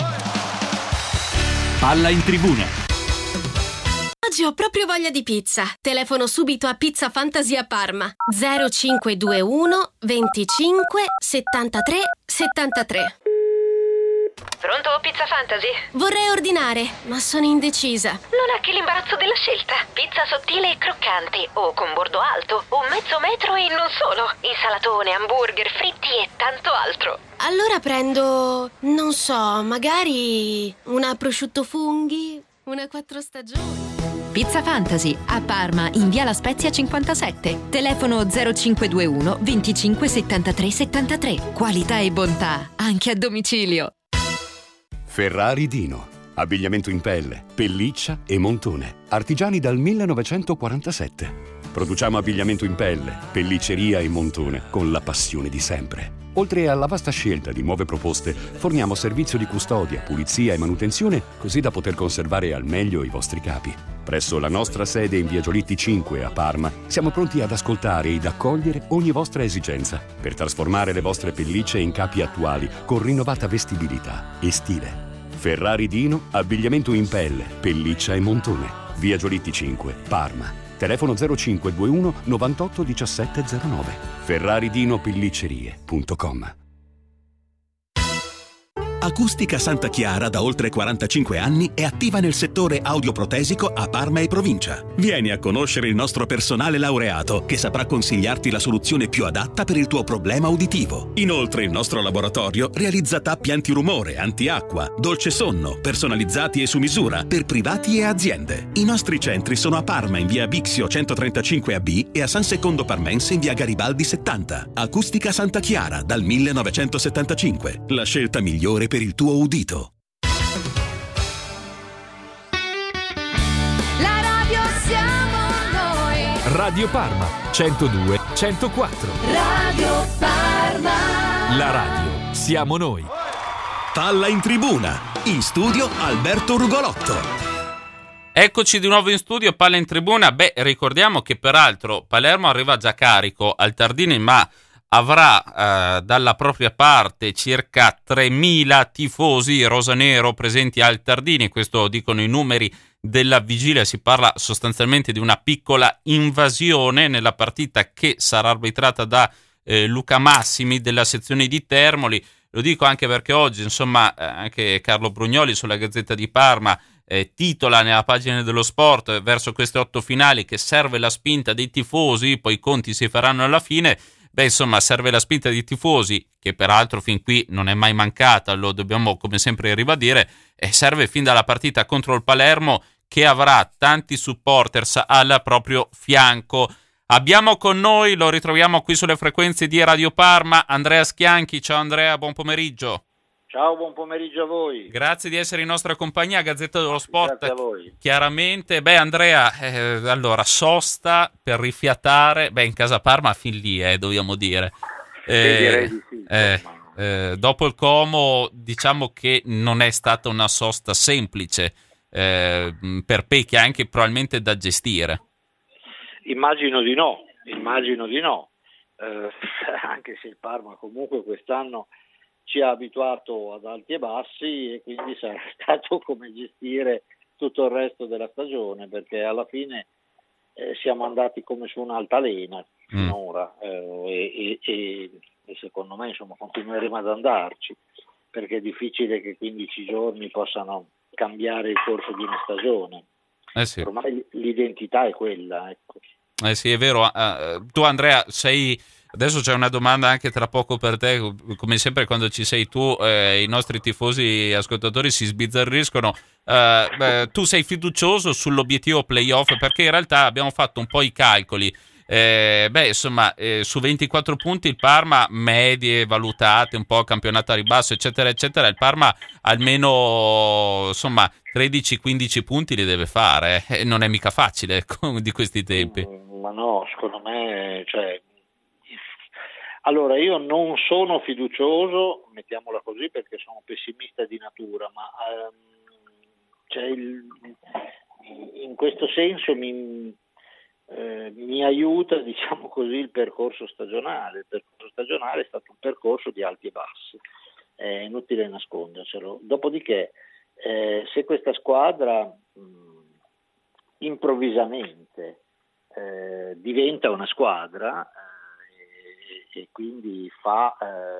Palla in tribuna. Oggi ho proprio voglia di pizza. Telefono subito a Pizza Fantasy a Parma. zero cinque due uno venticinque settantatré settantatré. Pronto, Pizza Fantasy? Vorrei ordinare, ma sono indecisa. Non ha che l'imbarazzo della scelta. Pizza sottile e croccante, o con bordo alto, o mezzo metro e non solo. Insalatone, hamburger, fritti e tanto altro. Allora prendo, non so, magari una prosciutto funghi, una quattro stagioni. Pizza Fantasy a Parma in via La Spezia cinquantasette. Telefono zero cinque due uno venticinque settantatré settantatré. Qualità e bontà anche a domicilio. Ferrari Dino. Abbigliamento in pelle, pelliccia e montone. Artigiani dal millenovecentoquarantasette. Produciamo abbigliamento in pelle, pellicceria e montone con la passione di sempre. Oltre alla vasta scelta di nuove proposte, forniamo servizio di custodia, pulizia e manutenzione, così da poter conservare al meglio i vostri capi. Presso la nostra sede in via Giolitti cinque a Parma, siamo pronti ad ascoltare ed accogliere ogni vostra esigenza per trasformare le vostre pellicce in capi attuali con rinnovata vestibilità e stile. Ferrari Dino, abbigliamento in pelle, pelliccia e montone. Via Giolitti cinque, Parma. Telefono zero cinque due uno novantotto diciassette zero nove. ferraridino pelliccerie punto com. Acustica Santa Chiara da oltre quarantacinque anni è attiva nel settore audioprotesico a Parma e provincia. Vieni a conoscere il nostro personale laureato che saprà consigliarti la soluzione più adatta per il tuo problema uditivo. Inoltre il nostro laboratorio realizza tappi antirumore, antiacqua, dolce sonno, personalizzati e su misura per privati e aziende. I nostri centri sono a Parma in via Bixio centotrentacinque A B e a San Secondo Parmense in via Garibaldi settanta. Acustica Santa Chiara dal millenovecentosettantacinque. La scelta migliore per il tuo udito. La radio siamo noi. Radio Parma centodue centoquattro. Radio Parma. La radio siamo noi. Palla in tribuna. In studio Alberto Rugolotto. Eccoci di nuovo in studio, Palla in tribuna. Beh, ricordiamo che peraltro Palermo arriva già carico al Tardini, ma avrà eh, dalla propria parte circa tremila tifosi rosanero presenti al Tardini. Questo dicono i numeri della vigilia. Si parla sostanzialmente di una piccola invasione nella partita che sarà arbitrata da eh, Luca Massimi della sezione di Termoli. Lo dico anche perché oggi, insomma, eh, anche Carlo Brugnoli sulla Gazzetta di Parma eh, titola nella pagina dello sport eh, verso queste otto finali che serve la spinta dei tifosi, poi i conti si faranno alla fine. Beh, insomma, serve la spinta dei tifosi, che peraltro fin qui non è mai mancata, lo dobbiamo come sempre ribadire, e serve fin dalla partita contro il Palermo, che avrà tanti supporters al proprio fianco. Abbiamo con noi, lo ritroviamo qui sulle frequenze di Radio Parma, Andrea Schianchi. Ciao Andrea, buon pomeriggio. Ciao, buon pomeriggio a voi. Grazie di essere in nostra compagnia, Gazzetta dello Sport. Grazie a voi. Chiaramente, beh Andrea, eh, allora, sosta per rifiatare, beh in casa Parma fin lì, eh, dobbiamo dire. Eh, sì, direi di sì. Eh, eh, dopo il Como, diciamo che non è stata una sosta semplice, eh, per Pecchi, anche probabilmente da gestire. Immagino di no, immagino di no, eh, anche se il Parma comunque quest'anno ci ha abituato ad alti e bassi e quindi sarà stato come gestire tutto il resto della stagione, perché alla fine eh, siamo andati come su un'altalena finora mm. eh, e, e, e secondo me insomma continueremo ad andarci, perché è difficile che quindici giorni possano cambiare il corso di una stagione. Eh sì. Ormai l'identità è quella, ecco. Eh sì, è vero. Uh, tu Andrea sei... Adesso c'è una domanda anche tra poco per te, come sempre quando ci sei tu eh, i nostri tifosi ascoltatori si sbizzarriscono. Eh, beh, tu sei fiducioso sull'obiettivo playoff? Perché in realtà abbiamo fatto un po' i calcoli. Eh, beh, insomma, eh, su ventiquattro punti il Parma, medie valutate, un po' campionato a ribasso, eccetera, eccetera, il Parma almeno, insomma, tredici quindici punti li deve fare, eh. Non è mica facile di questi tempi. Ma no, secondo me, cioè, allora io non sono fiducioso, mettiamola così, perché sono pessimista di natura, ma ehm, cioè il, in questo senso mi, eh, mi aiuta, diciamo così, il percorso stagionale. Il percorso stagionale è stato un percorso di alti e bassi, è inutile nascondercelo. Dopodiché, eh, se questa squadra mh, improvvisamente eh, diventa una squadra eh, e, e quindi fa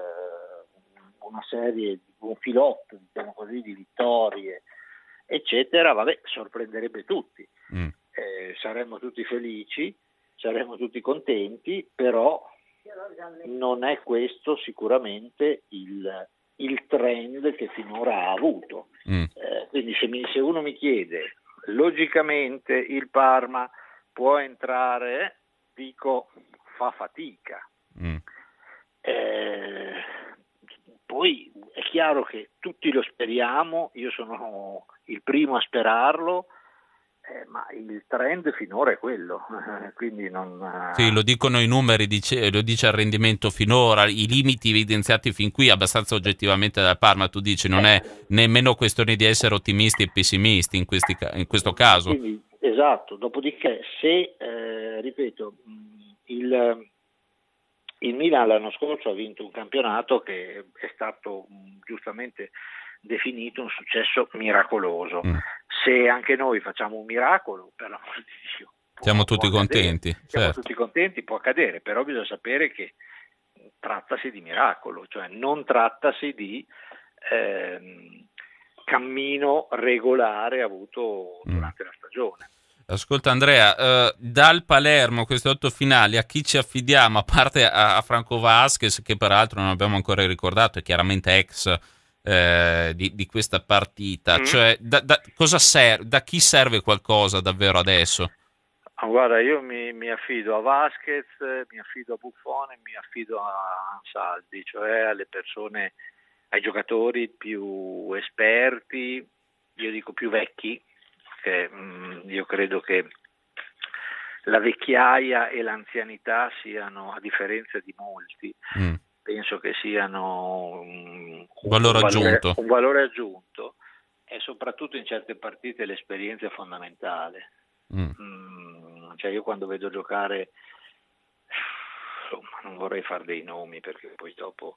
eh, una serie, un filotto, diciamo così, di vittorie, eccetera, vabbè, sorprenderebbe tutti. Mm. Eh, saremmo tutti felici, saremmo tutti contenti, però non è questo sicuramente il, il trend che finora ha avuto. Mm. Eh, quindi se, mi, se uno mi chiede, logicamente il Parma può entrare, dico, fa fatica. Mm. Eh, poi è chiaro che tutti lo speriamo, io sono il primo a sperarlo, eh, ma il trend finora è quello, quindi non... Sì, lo dicono i numeri, dice, lo dice il rendimento finora, i limiti evidenziati fin qui abbastanza oggettivamente dal Parma, tu dici, non è nemmeno questione di essere ottimisti e pessimisti in, questi, in questo caso. Quindi, esatto, dopodiché se, eh, ripeto, il... Il Milan l'anno scorso ha vinto un campionato che è stato mh, giustamente definito un successo miracoloso. Mm. Se anche noi facciamo un miracolo, per l'amor di Dio, siamo tutti accadere. contenti. Siamo certo. tutti contenti, può accadere, però bisogna sapere che trattasi di miracolo, cioè non trattasi di ehm, cammino regolare avuto mm. durante la stagione. Ascolta Andrea, eh, dal Palermo queste otto finali a chi ci affidiamo, a parte a, a Franco Vasquez, che peraltro non abbiamo ancora ricordato, è chiaramente ex eh, di, di questa partita, mm. cioè da, da, cosa serve, da chi serve qualcosa davvero adesso? Ah, guarda, io mi, mi affido a Vasquez, mi affido a Buffon e mi affido a Ansaldi, cioè alle persone, ai giocatori più esperti, io dico più vecchi, che mh, io credo che la vecchiaia e l'anzianità siano, a differenza di molti, mm. penso che siano um, un, valore un, aggiunto. Valore, un valore aggiunto e soprattutto in certe partite l'esperienza è fondamentale. Mm. Mm, cioè io quando vedo giocare, insomma, non vorrei fare dei nomi perché poi dopo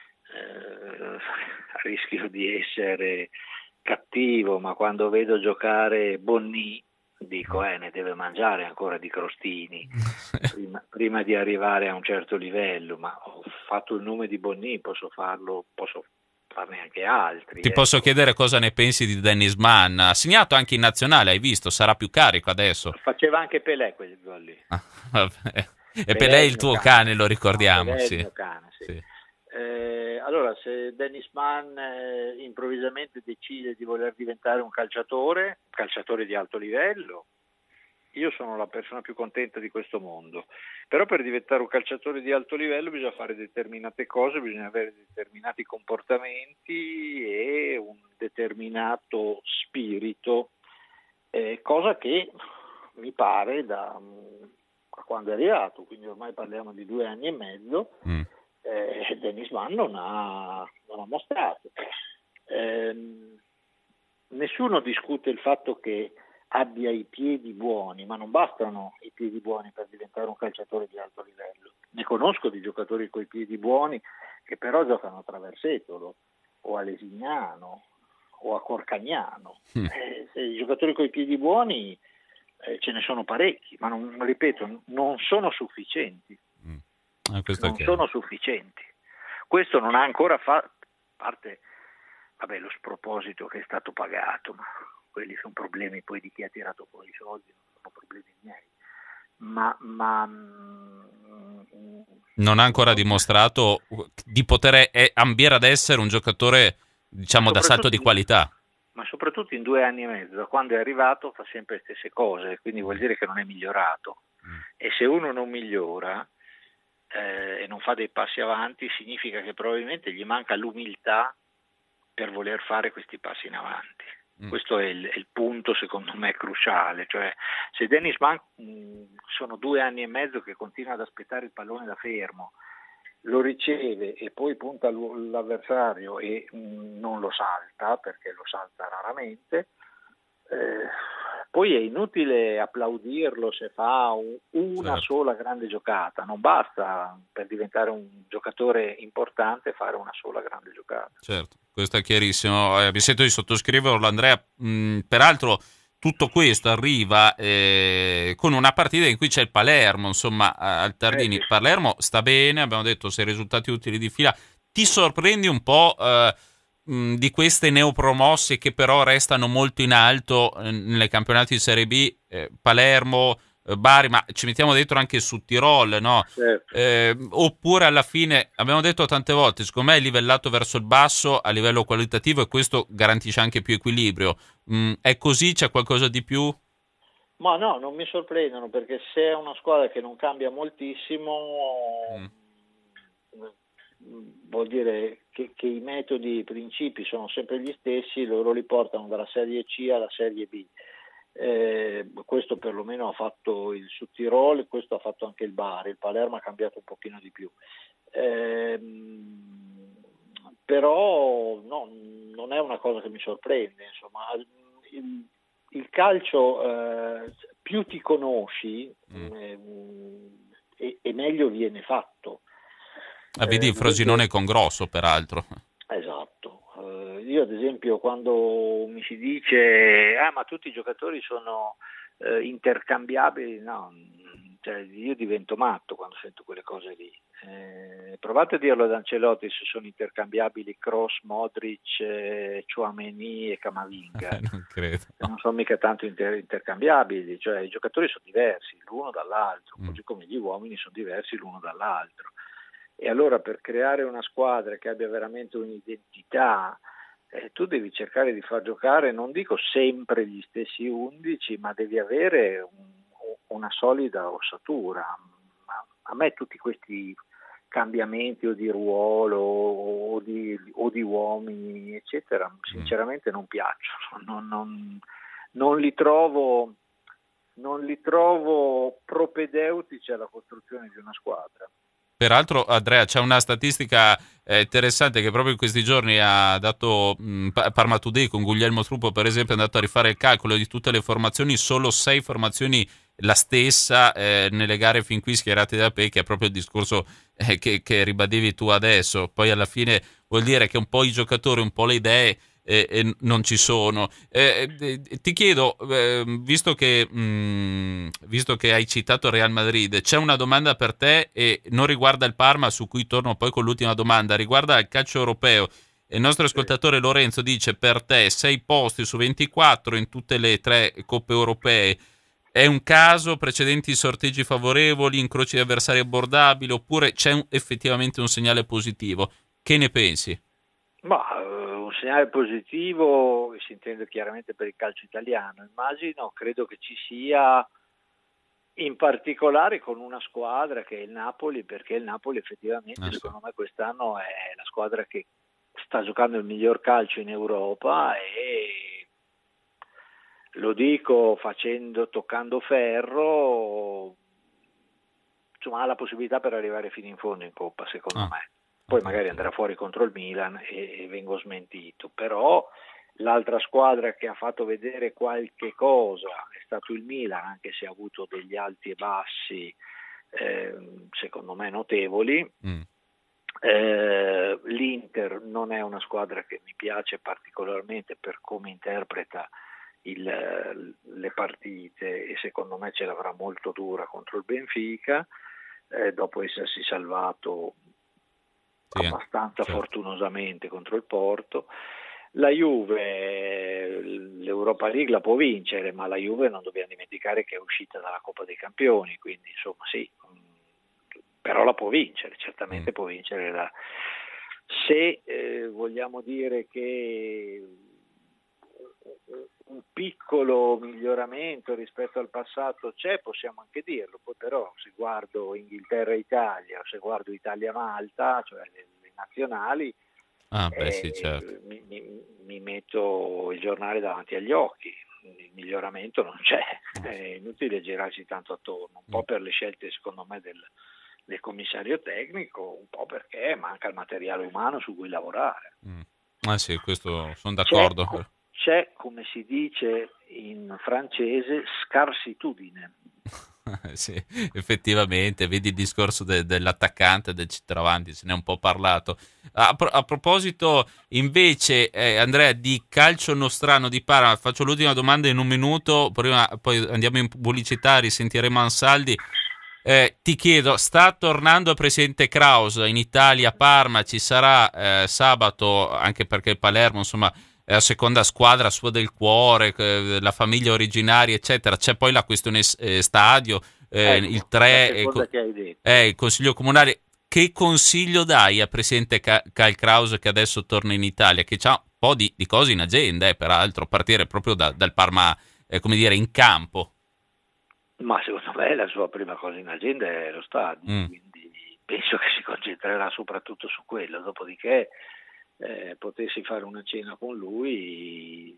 eh, rischio di essere cattivo, ma quando vedo giocare Bonni dico eh ne deve mangiare ancora di crostini prima, prima di arrivare a un certo livello, ma ho fatto il nome di Bonni, posso farlo, posso farne anche altri. Ti eh. posso chiedere cosa ne pensi di Dennis Mann? Ha segnato anche in nazionale, hai visto, sarà più carico adesso. Faceva anche Pelé quel gol lì. Ah, vabbè. E Pelé, Pelé è il tuo cane, cane lo ricordiamo. No, Pelé sì. è il mio cane, sì. Sì. Eh, allora, se Dennis Mann eh, improvvisamente decide di voler diventare un calciatore, calciatore di alto livello, io sono la persona più contenta di questo mondo. Però per diventare un calciatore di alto livello bisogna fare determinate cose, bisogna avere determinati comportamenti e un determinato spirito, eh, cosa che mi pare da, da quando è arrivato, quindi ormai parliamo di due anni e mezzo, mm. Eh, Dennis Mann non ha, non ha mostrato. Eh, nessuno discute il fatto che abbia i piedi buoni, ma non bastano i piedi buoni per diventare un calciatore di alto livello. Ne conosco di giocatori coi piedi buoni che però giocano a Traversetolo o a Lesignano o a Corcagnano. Mm. Eh, se i giocatori coi piedi buoni eh, ce ne sono parecchi, ma non, ripeto, non sono sufficienti. Ah, non sono sufficienti. Questo non ha ancora fatto, a parte vabbè, lo sproposito che è stato pagato, ma quelli sono problemi poi di chi ha tirato fuori i soldi, non sono problemi miei. Ma, ma non ha ancora dimostrato di poter ambire ad essere un giocatore, diciamo, da salto di qualità. Ma soprattutto in due anni e mezzo, da quando è arrivato fa sempre le stesse cose, quindi vuol dire che non è migliorato. e se uno non migliora eh, e non fa dei passi avanti, significa che probabilmente gli manca l'umiltà per voler fare questi passi in avanti. Mm. Questo è il, è il punto secondo me cruciale, cioè se Dennis Mann mh, sono due anni e mezzo che continua ad aspettare il pallone da fermo, lo riceve e poi punta l'avversario e mh, non lo salta perché lo salta raramente, eh, poi è inutile applaudirlo se fa un, una certo. sola grande giocata, non basta per diventare un giocatore importante fare una sola grande giocata. Certo, questo è chiarissimo, eh, mi sento di sottoscriverlo Andrea, mh, peraltro tutto questo arriva eh, con una partita in cui c'è il Palermo, insomma, al Tardini. Il Palermo sta bene, abbiamo detto sei risultati utili di fila. Ti sorprendi un po' eh, mh, di queste neopromosse che però restano molto in alto eh, nelle campionati di Serie B, eh, Palermo, eh, Bari, ma ci mettiamo dentro anche su Tirol, no? Certo. Eh, oppure alla fine, abbiamo detto tante volte, secondo me è livellato verso il basso a livello qualitativo e questo garantisce anche più equilibrio. Mm, è così? C'è qualcosa di più? Ma no, non mi sorprendono perché se è una squadra che non cambia moltissimo mm. vuol dire che, che i metodi, i principi sono sempre gli stessi, loro li portano dalla Serie C alla Serie B. Eh, questo perlomeno ha fatto il Südtirol, questo ha fatto anche il Bari, il Palermo ha cambiato un pochino di più. Eh, però no, non è una cosa che mi sorprende, insomma, il, il calcio eh, più ti conosci mm. eh, e, e meglio viene fatto. Ah, vedi eh, Frosinone perché... con Grosso peraltro. Esatto, uh, io ad esempio quando mi si dice ah ma tutti i giocatori sono uh, intercambiabili, no, cioè, io divento matto quando sento quelle cose lì. Eh, provate a dirlo ad Ancelotti se sono intercambiabili Kroos, Modric, eh, Tchouaméni e Camavinga. Eh, non credo. No. Non sono mica tanto inter- intercambiabili, cioè i giocatori sono diversi l'uno dall'altro, mm. così come gli uomini sono diversi l'uno dall'altro. E allora per creare una squadra che abbia veramente un'identità, eh, tu devi cercare di far giocare, non dico sempre gli stessi undici, ma devi avere un, una solida ossatura. A me tutti questi cambiamenti o di ruolo o di, o di uomini, eccetera, sinceramente non piacciono, non, non, non li trovo, non li trovo propedeutici alla costruzione di una squadra. Peraltro, Andrea, c'è una statistica eh, interessante che proprio in questi giorni ha dato mh, Parma Today con Guglielmo Truppo, per esempio, è andato a rifare il calcolo di tutte le formazioni, solo sei formazioni la stessa eh, nelle gare fin qui schierate da Pe, che è proprio il discorso eh, che, che ribadivi tu adesso. Poi alla fine vuol dire che un po' i giocatori, un po' le idee E, e non ci sono. Eh, eh, ti chiedo, eh, visto che mh, visto che hai citato Real Madrid, c'è una domanda per te e non riguarda il Parma, su cui torno poi con l'ultima domanda, riguarda il calcio europeo. Il nostro ascoltatore Lorenzo dice: per te sei posti su ventiquattro in tutte le tre coppe europee. È un caso, precedenti sorteggi favorevoli, incroci di avversari abbordabili, oppure c'è un, effettivamente un segnale positivo? Che ne pensi? Ma un segnale positivo si intende chiaramente per il calcio italiano, immagino, credo che ci sia in particolare con una squadra che è il Napoli, perché il Napoli effettivamente ah, secondo sì. me quest'anno è la squadra che sta giocando il miglior calcio in Europa e lo dico facendo, toccando ferro, insomma ha la possibilità per arrivare fino in fondo in Coppa secondo ah. me. Poi magari andrà fuori contro il Milan e, e vengo smentito, però l'altra squadra che ha fatto vedere qualche cosa è stato il Milan, anche se ha avuto degli alti e bassi eh, secondo me notevoli. Mm. Eh, L'Inter non è una squadra che mi piace particolarmente per come interpreta il, le partite e secondo me ce l'avrà molto dura contro il Benfica, eh, dopo essersi salvato Sì, abbastanza certo. fortunosamente contro il Porto. La Juve l'Europa League la può vincere, ma la Juve non dobbiamo dimenticare che è uscita dalla Coppa dei Campioni, quindi insomma sì, però la può vincere, certamente mm. può vincere la... se eh, vogliamo dire che un piccolo miglioramento rispetto al passato c'è, possiamo anche dirlo, poi però se guardo Inghilterra-Italia o se guardo Italia-Malta, cioè le, le nazionali, ah, beh, eh, sì, certo. mi, mi, mi metto il giornale davanti agli occhi, il miglioramento non c'è, è inutile girarci tanto attorno, un po' per le scelte secondo me del, del commissario tecnico, un po' perché manca il materiale umano su cui lavorare. Mm. Ah sì, questo sono d'accordo. C'è, c'è, come si dice in francese, scarsitudine. Sì, effettivamente, vedi il discorso de- dell'attaccante, del centravanti, se ne è un po' parlato. A, pro- a proposito, invece, eh, Andrea, di calcio nostrano di Parma, faccio l'ultima domanda in un minuto, prima, poi andiamo in pubblicità, risentiremo Ansaldi. Eh, ti chiedo, sta tornando il presidente Kraus in Italia a Parma, ci sarà eh, sabato, anche perché il Palermo, insomma, è la seconda squadra sua del cuore, eh, la famiglia originaria, eccetera. C'è poi la questione eh, stadio, eh, ecco, il tre, eh, co- che hai detto. Eh, il consiglio comunale. Che consiglio dai al presidente Ka- Kyle Kraus che adesso torna in Italia, che ha un po' di, di cose in agenda, eh, peraltro, a partire proprio da, dal Parma, eh, come dire, in campo? Ma secondo me la sua prima cosa in agenda è lo stadio, mm. quindi penso che si concentrerà soprattutto su quello, dopodiché eh, potessi fare una cena con lui,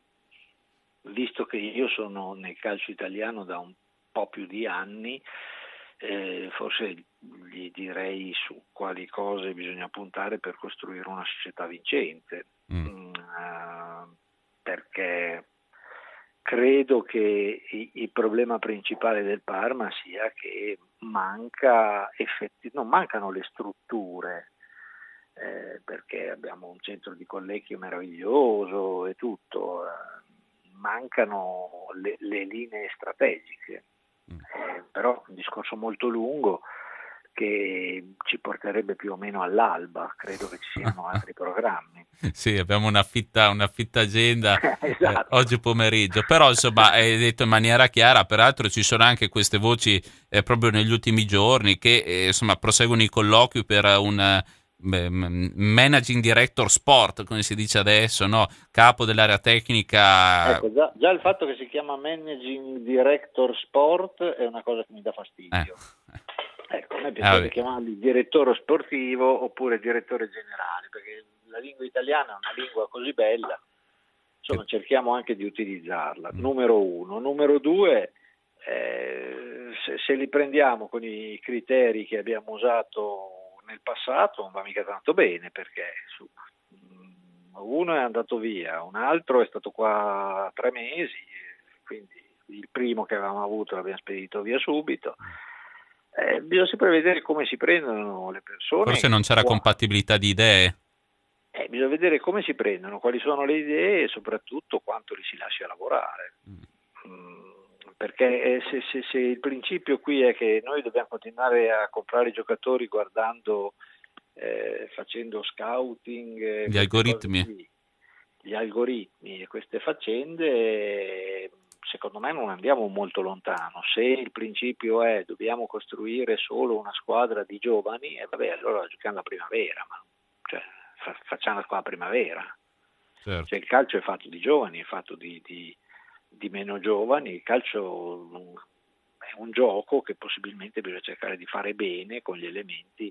visto che io sono nel calcio italiano da un po' più di anni, eh, forse gli direi su quali cose bisogna puntare per costruire una società vincente, mm. Mm, uh, perché credo che il problema principale del Parma sia che manca effetti, non mancano le strutture, eh, perché abbiamo un centro di colleghi meraviglioso e tutto, eh, mancano le, le linee strategiche, eh, però è un discorso molto lungo che ci porterebbe più o meno all'alba, credo che ci siano altri programmi. Sì, abbiamo una fitta, una fitta agenda esatto. eh, oggi pomeriggio, però insomma hai detto in maniera chiara, peraltro ci sono anche queste voci eh, proprio negli ultimi giorni che eh, insomma proseguono i colloqui per un eh, managing director sport, come si dice adesso, no? Capo dell'area tecnica. Ecco, già, già il fatto che si chiama managing director sport è una cosa che mi dà fastidio. Eh. Ecco, a me piacerebbe ah, chiamarli direttore sportivo oppure direttore generale, perché la lingua italiana è una lingua così bella, insomma che... cerchiamo anche di utilizzarla, mm. numero uno. Numero due, eh, se, se li prendiamo con i criteri che abbiamo usato nel passato non va mica tanto bene, perché su, uno è andato via, un altro è stato qua tre mesi, quindi il primo che avevamo avuto l'abbiamo spedito via subito. Eh, bisogna sempre vedere come si prendono le persone. Forse non c'era qua. compatibilità di idee. Eh, bisogna vedere come si prendono, quali sono le idee e soprattutto quanto li si lascia lavorare. Mm. Mm, perché eh, se, se, se il principio qui è che noi dobbiamo continuare a comprare i giocatori guardando, eh, facendo scouting, eh, gli algoritmi, qui, gli algoritmi e queste faccende. Eh, secondo me non andiamo molto lontano. Se il principio è dobbiamo costruire solo una squadra di giovani, e eh, vabbè, allora giochiamo la primavera, ma cioè, fa, facciamo la squadra primavera. Certo. Cioè, il calcio è fatto di giovani, è fatto di, di, di meno giovani, il calcio è un gioco che possibilmente bisogna cercare di fare bene con gli elementi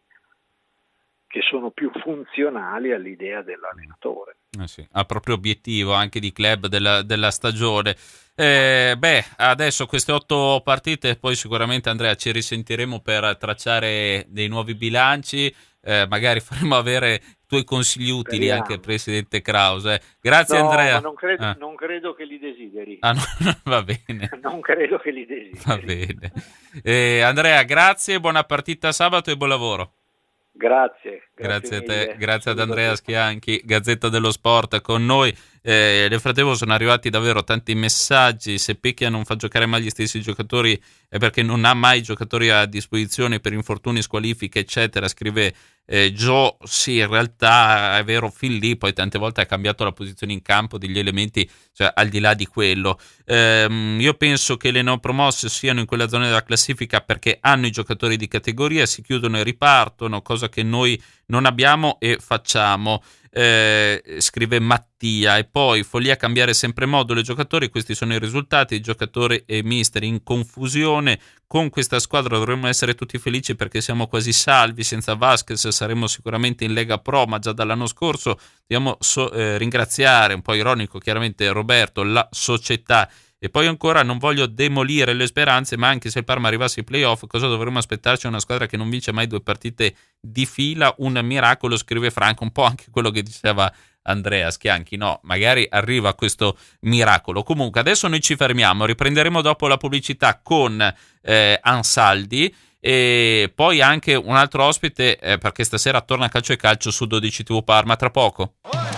che sono più funzionali all'idea dell'allenatore. Eh sì, ha proprio obiettivo anche di club della, della stagione. Eh, beh, adesso queste otto partite, poi sicuramente Andrea ci risentiremo per tracciare dei nuovi bilanci, eh, magari faremo avere i tuoi consigli utili. Speriamo. Anche al presidente Kraus. Eh. Grazie no, Andrea. Ma non, credo, eh. non credo che li desideri. Ah, no, va bene. Non credo che li desideri. Va bene. Eh, Andrea, grazie, buona partita sabato e buon lavoro. Grazie, grazie, grazie a te, grazie ad Saluto Andrea Schianchi, Gazzetta dello Sport con noi. Eh, nel frattempo sono arrivati davvero tanti messaggi. Se Pecchia non fa giocare mai gli stessi giocatori è perché non ha mai giocatori a disposizione per infortuni, squalifiche eccetera, scrive eh, Joe. Sì, in realtà è vero, fin lì poi tante volte ha cambiato la posizione in campo degli elementi, cioè al di là di quello. Ehm, io penso che le neopromosse siano in quella zona della classifica perché hanno i giocatori di categoria, si chiudono e ripartono, cosa che noi non abbiamo e facciamo. eh, scrive Mattia. E poi follia cambiare sempre modulo ai giocatori, questi sono i risultati, i giocatori e mister in confusione. Con questa squadra dovremmo essere tutti felici perché siamo quasi salvi, senza Vasquez saremmo sicuramente in Lega Pro, ma già dall'anno scorso dobbiamo so, eh, ringraziare, un po' ironico chiaramente Roberto, la società. E poi ancora, non voglio demolire le speranze, ma anche se il Parma arrivasse ai playoff, cosa dovremmo aspettarci? Una squadra che non vince mai due partite di fila, un miracolo, scrive Franco, un po' anche quello che diceva Andrea Schianchi, no, magari arriva questo miracolo. Comunque adesso noi ci fermiamo, riprenderemo dopo la pubblicità con eh, Ansaldi e poi anche un altro ospite eh, perché stasera torna Calcio e Calcio su dodici tivù Parma, tra poco.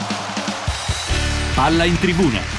Palla in tribuna.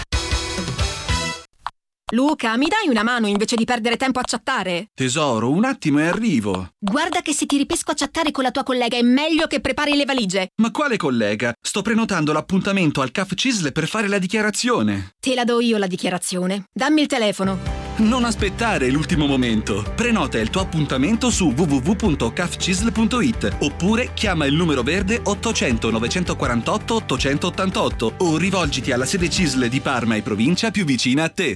Luca, mi dai una mano invece di perdere tempo a chattare? Tesoro, un attimo e arrivo. Guarda che se ti ripesco a chattare con la tua collega è meglio che prepari le valigie. Ma quale collega? Sto prenotando l'appuntamento al C A F C I S L per fare la dichiarazione. Te la do io la dichiarazione. Dammi il telefono. Non aspettare l'ultimo momento. Prenota il tuo appuntamento su w w w punto c a f c i s l punto i t oppure chiama il numero verde ottocento novecentoquarantotto ottocentottantotto o rivolgiti alla sede C I S L di Parma e provincia più vicina a te.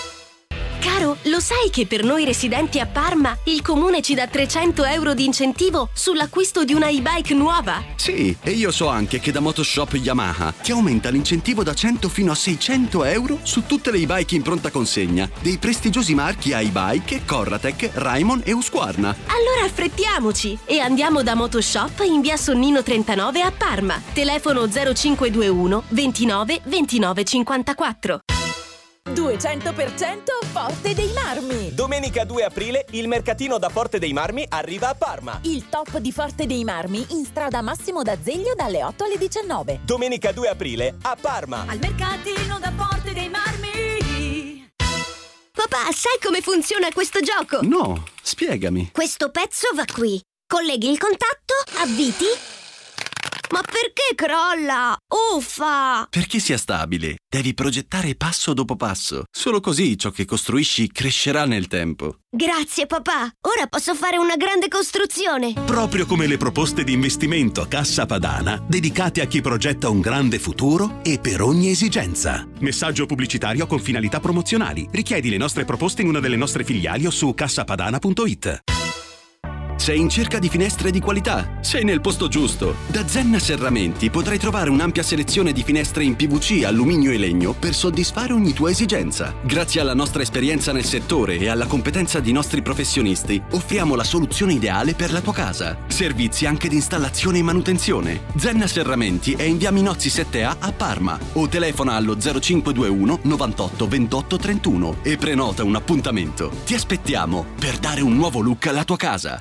Caro, lo sai che per noi residenti a Parma il comune ci dà trecento euro di incentivo sull'acquisto di una e-bike nuova? Sì, e io so anche che da Motoshop Yamaha ti aumenta l'incentivo da cento fino a seicento euro su tutte le e-bike in pronta consegna dei prestigiosi marchi iBike, Corratec, Raimon e Husqvarna. Allora affrettiamoci e andiamo da Motoshop in via Sonnino trentanove a Parma. Telefono zero cinque due uno ventinove ventinove cinquantaquattro. duecento per cento Forte dei Marmi. Domenica due aprile il mercatino da Forte dei Marmi arriva a Parma. Il top di Forte dei Marmi in strada Massimo d'Azeglio dalle otto alle diciannove. Domenica due aprile a Parma. Al mercatino da Forte dei Marmi. Papà, sai come funziona questo gioco? No, spiegami. Questo pezzo va qui. Colleghi il contatto, avviti. Ma perché crolla? Uffa! Perché sia stabile, devi progettare passo dopo passo. Solo così ciò che costruisci crescerà nel tempo. Grazie papà, ora posso fare una grande costruzione. Proprio come le proposte di investimento Cassa Padana, dedicate a chi progetta un grande futuro e per ogni esigenza. Messaggio pubblicitario con finalità promozionali. Richiedi le nostre proposte in una delle nostre filiali o su cassapadana punto i t. Sei in cerca di finestre di qualità? Sei nel posto giusto. Da Zenna Serramenti potrai trovare un'ampia selezione di finestre in P V C, alluminio e legno per soddisfare ogni tua esigenza. Grazie alla nostra esperienza nel settore e alla competenza di nostri professionisti, offriamo la soluzione ideale per la tua casa. Servizi anche di installazione e manutenzione. Zenna Serramenti è in via Minozzi sette A a Parma o telefona allo zero cinque due uno novantotto ventotto trentuno e prenota un appuntamento. Ti aspettiamo per dare un nuovo look alla tua casa.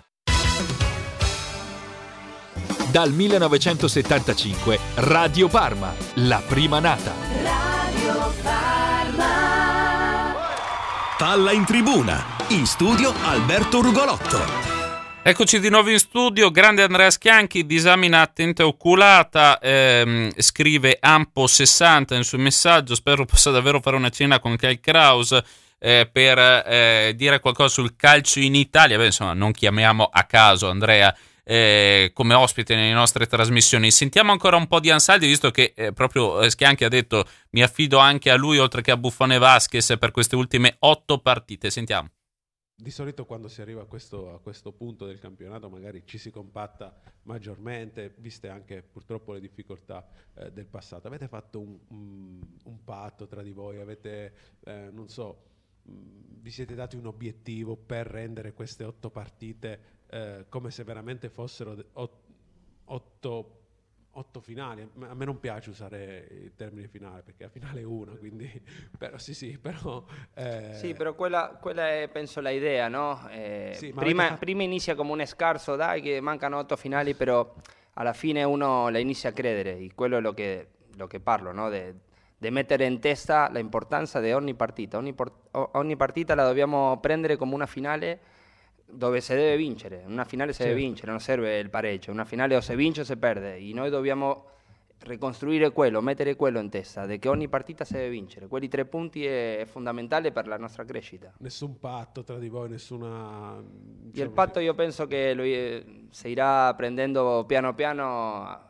Dal millenovecentosettantacinque Radio Parma, la prima nata. Radio Parma. Palla in tribuna, in studio Alberto Rugolotto. Eccoci di nuovo in studio, grande Andrea Schianchi, disamina attenta e oculata, ehm, scrive Ampo sessanta nel suo messaggio, spero possa davvero fare una cena con Kyle Kraus eh, per eh, dire qualcosa sul calcio in Italia. Beh, insomma, non chiamiamo a caso Andrea Eh, come ospite nelle nostre trasmissioni. Sentiamo ancora un po' di Ansaldi, visto che eh, proprio Schianchi ha detto mi affido anche a lui oltre che a Buffon e Vasquez per queste ultime otto partite. Sentiamo. Di solito quando si arriva a questo, a questo punto del campionato magari ci si compatta maggiormente, viste anche purtroppo le difficoltà eh, del passato. Avete fatto un, un, un patto tra di voi, avete, eh, non so, mh, vi siete dati un obiettivo per rendere queste otto partite Eh, come se veramente fossero ot- otto, otto finali. A me non piace usare il termine finale perché la finale è una, quindi però sì sì però eh... sì però quella, quella è penso la idea, no? Eh, sì, prima, avete... prima inizia come un scarso, dai che mancano otto finali, però alla fine uno la inizia a credere e quello è lo che, lo che parlo, no? De, de mettere in testa la importanza di ogni partita. Ogni, por- ogni partita la dobbiamo prendere come una finale dove si deve vincere. Una finale si certo. deve vincere, non serve il pareggio. Una finale o si vince o si perde e noi dobbiamo ricostruire quello, mettere quello in testa, di che ogni partita si deve vincere. Quelli tre punti è, è fondamentale per la nostra crescita. Nessun patto tra di voi, nessuna... Diciamo, il patto io penso che lo, si irà prendendo piano piano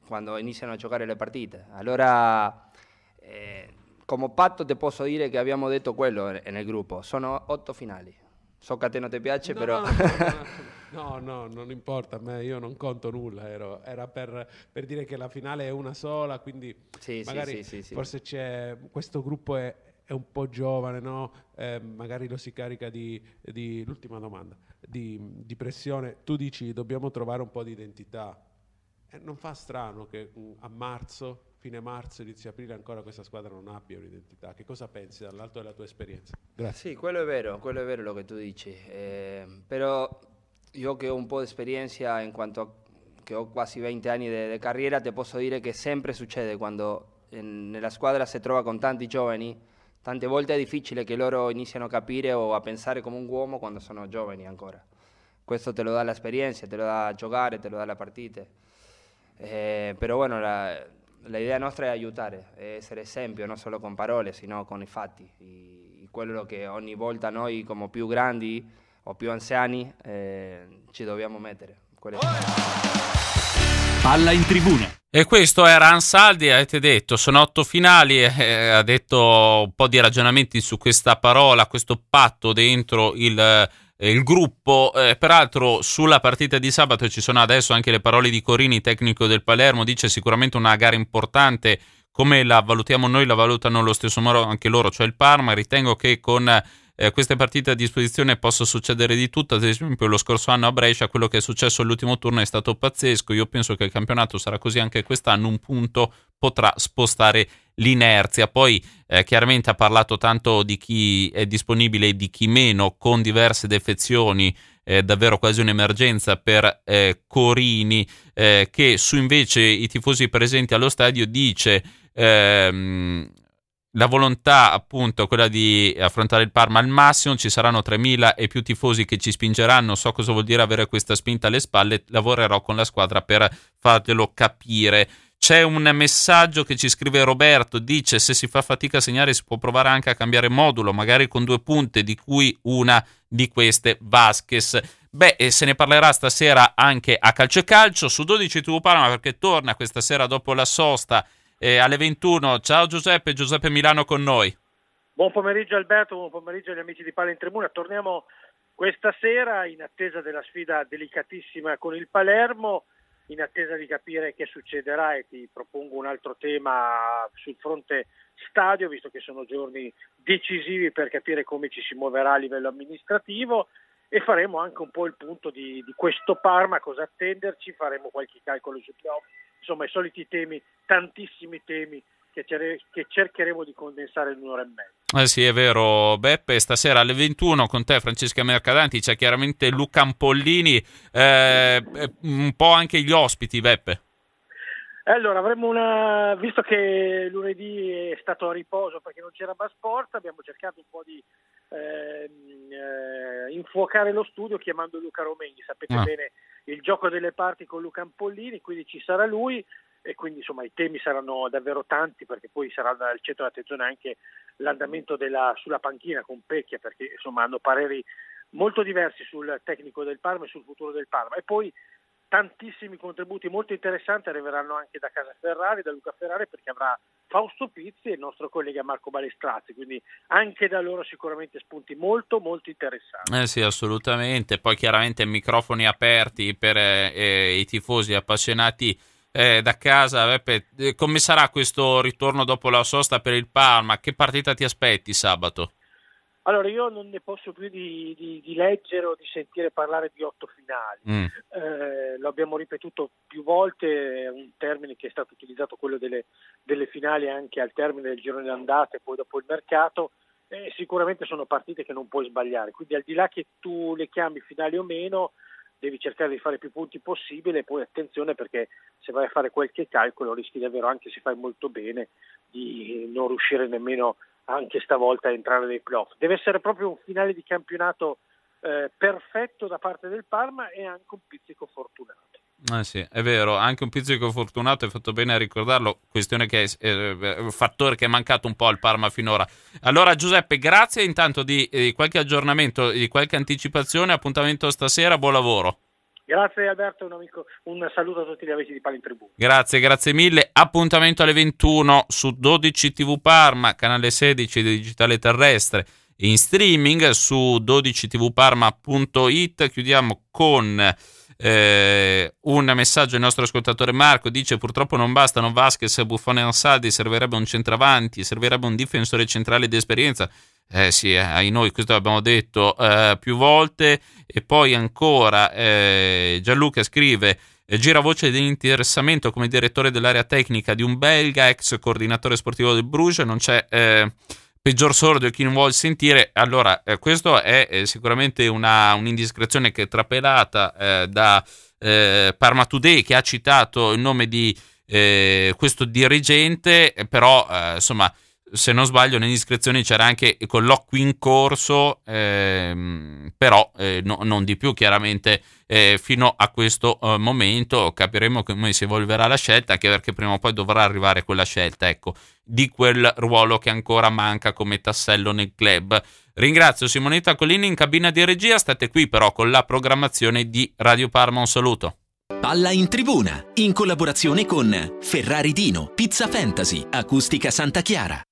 quando iniziano a giocare le partite. Allora, eh, come patto ti posso dire che abbiamo detto quello nel gruppo, sono otto finali. So che a te non ti piace, no, però... No, no, non importa, a me io non conto nulla, ero, era per, per dire che la finale è una sola, quindi sì, magari sì, sì, sì, forse c'è, questo gruppo è, è un po' giovane, no? Eh, magari lo si carica di, di l'ultima domanda, di, di pressione. Tu dici dobbiamo trovare un po' di identità, eh, non fa strano che mh, a marzo, fine marzo, inizio aprile ancora questa squadra non abbia un'identità? Che cosa pensi dall'alto della tua esperienza? Grazie. Sì, quello è vero, quello è vero lo che tu dici, eh, però io che ho un po' di esperienza in quanto a, che ho quasi venti anni di carriera, ti posso dire che sempre succede quando in, nella squadra si trova con tanti giovani, tante volte è difficile che loro iniziano a capire o a pensare come un uomo quando sono giovani ancora. Questo te lo dà l'esperienza, te lo dà giocare, te lo dà la partita. Eh, però bueno, la, la idea nostra è aiutare, è essere esempio, non solo con parole, sino con i fatti. E, e quello che ogni volta noi, come più grandi o più anziani, eh, ci dobbiamo mettere. Palla in tribuna. E questo era Ansaldi, avete detto, sono otto finali, eh, ha detto un po' di ragionamenti su questa parola, questo patto dentro il, eh, il gruppo. Eh, peraltro sulla partita di sabato ci sono adesso anche le parole di Corini, tecnico del Palermo, dice sicuramente una gara importante, come la valutiamo noi la valutano allo stesso modo anche loro, cioè il Parma. Ritengo che con eh, queste partite a disposizione possa succedere di tutto. Ad esempio lo scorso anno a Brescia quello che è successo all'ultimo turno è stato pazzesco. Io penso che il campionato sarà così anche quest'anno, un punto potrà spostare l'inerzia. Poi eh, chiaramente ha parlato tanto di chi è disponibile e di chi meno, con diverse defezioni, eh, davvero quasi un'emergenza per eh, Corini, eh, che su invece i tifosi presenti allo stadio dice ehm, la volontà appunto quella di affrontare il Parma al massimo, ci saranno tremila e più tifosi che ci spingeranno, so cosa vuol dire avere questa spinta alle spalle, lavorerò con la squadra per farglielo capire. C'è un messaggio che ci scrive Roberto, dice se si fa fatica a segnare si può provare anche a cambiare modulo, magari con due punte, di cui una di queste Vasquez. Beh, e se ne parlerà stasera anche a Calcio e Calcio su dodici tivù Parma, perché torna questa sera dopo la sosta eh, alle ventuno. Ciao Giuseppe, Giuseppe Milano con noi. Buon pomeriggio Alberto, buon pomeriggio agli amici di Palla in Tribuna. Torniamo questa sera in attesa della sfida delicatissima con il Palermo, in attesa di capire che succederà, e ti propongo un altro tema sul fronte stadio, visto che sono giorni decisivi per capire come ci si muoverà a livello amministrativo, e faremo anche un po' il punto di, di questo Parma, cosa attenderci, faremo qualche calcolo su playoff, insomma i soliti temi, tantissimi temi che, cer- che cercheremo di condensare in un'ora e mezza. Eh sì, è vero Beppe, stasera alle ventuno con te Francesca Mercadanti, c'è chiaramente Luca Ampollini, eh, un po' anche gli ospiti Beppe. Allora avremo una, visto che lunedì è stato a riposo perché non c'era Basport, abbiamo cercato un po' di eh, eh, infuocare lo studio chiamando Luca Romegni, sapete ah. bene il gioco delle parti con Luca Ampollini, quindi ci sarà lui. E quindi insomma i temi saranno davvero tanti, perché poi sarà al centro dell'attenzione anche l'andamento della, sulla panchina con Pecchia, perché insomma hanno pareri molto diversi sul tecnico del Parma e sul futuro del Parma, e poi tantissimi contributi molto interessanti arriveranno anche da Casa Ferrari, da Luca Ferrari, perché avrà Fausto Pizzi e il nostro collega Marco Balestrazzi, quindi anche da loro sicuramente spunti molto molto interessanti. Eh sì, assolutamente. Poi chiaramente microfoni aperti per eh, i tifosi appassionati Eh, da casa. Beppe, eh, come sarà questo ritorno dopo la sosta per il Parma? Che partita ti aspetti sabato? Allora io non ne posso più di, di, di leggere o di sentire parlare di otto finali. Mm. Eh, lo abbiamo ripetuto più volte, è un termine che è stato utilizzato, quello delle, delle finali anche al termine del girone d'andata e poi dopo il mercato. Eh, sicuramente sono partite che non puoi sbagliare, quindi al di là che tu le chiami finali o meno, devi cercare di fare più punti possibile. Poi attenzione, perché se vai a fare qualche calcolo rischi davvero, anche se fai molto bene, di non riuscire nemmeno anche stavolta a entrare nei playoff. Deve essere proprio un finale di campionato eh, perfetto da parte del Parma, e anche un pizzico fortunato. Eh sì, è vero, anche un pizzico fortunato, hai fatto bene a ricordarlo, questione che è eh, fattore che è mancato un po' al Parma finora. Allora Giuseppe, grazie intanto di, di qualche aggiornamento, di qualche anticipazione, appuntamento stasera, buon lavoro. Grazie Alberto, un, amico, un saluto a tutti gli amici di Palla in Tribuna. Grazie, grazie mille. Appuntamento alle ventuno su dodici tivù Parma, canale sedici di digitale terrestre, in streaming su dodici tivù parma punto it. Chiudiamo con eh, un messaggio del nostro ascoltatore Marco, dice: purtroppo non bastano Vasquez, Buffon e Ansaldi, servirebbe un centravanti, servirebbe un difensore centrale di esperienza. Eh sì, ai noi, questo l'abbiamo detto eh, più volte. E poi ancora eh, Gianluca scrive: eh, gira voce di interessamento come direttore dell'area tecnica di un belga, ex coordinatore sportivo del Bruges, non c'è eh, peggior sordo di chi non vuol sentire. Allora, eh, questo è eh, sicuramente una, un'indiscrezione che è trapelata eh, da eh, Parma Today, che ha citato il nome di eh, questo dirigente, però eh, insomma, se non sbaglio nell'iscrizione c'era anche colloqui in corso, ehm, però eh, no, non di più chiaramente eh, fino a questo eh, momento. Capiremo come si evolverà la scelta, anche perché prima o poi dovrà arrivare quella scelta, ecco, di quel ruolo che ancora manca come tassello nel club. Ringrazio Simonetta Collini in cabina di regia, state qui però con la programmazione di Radio Parma. Un saluto. Palla in Tribuna, in collaborazione con Ferrari Dino, Pizza Fantasy, Acustica Santa Chiara.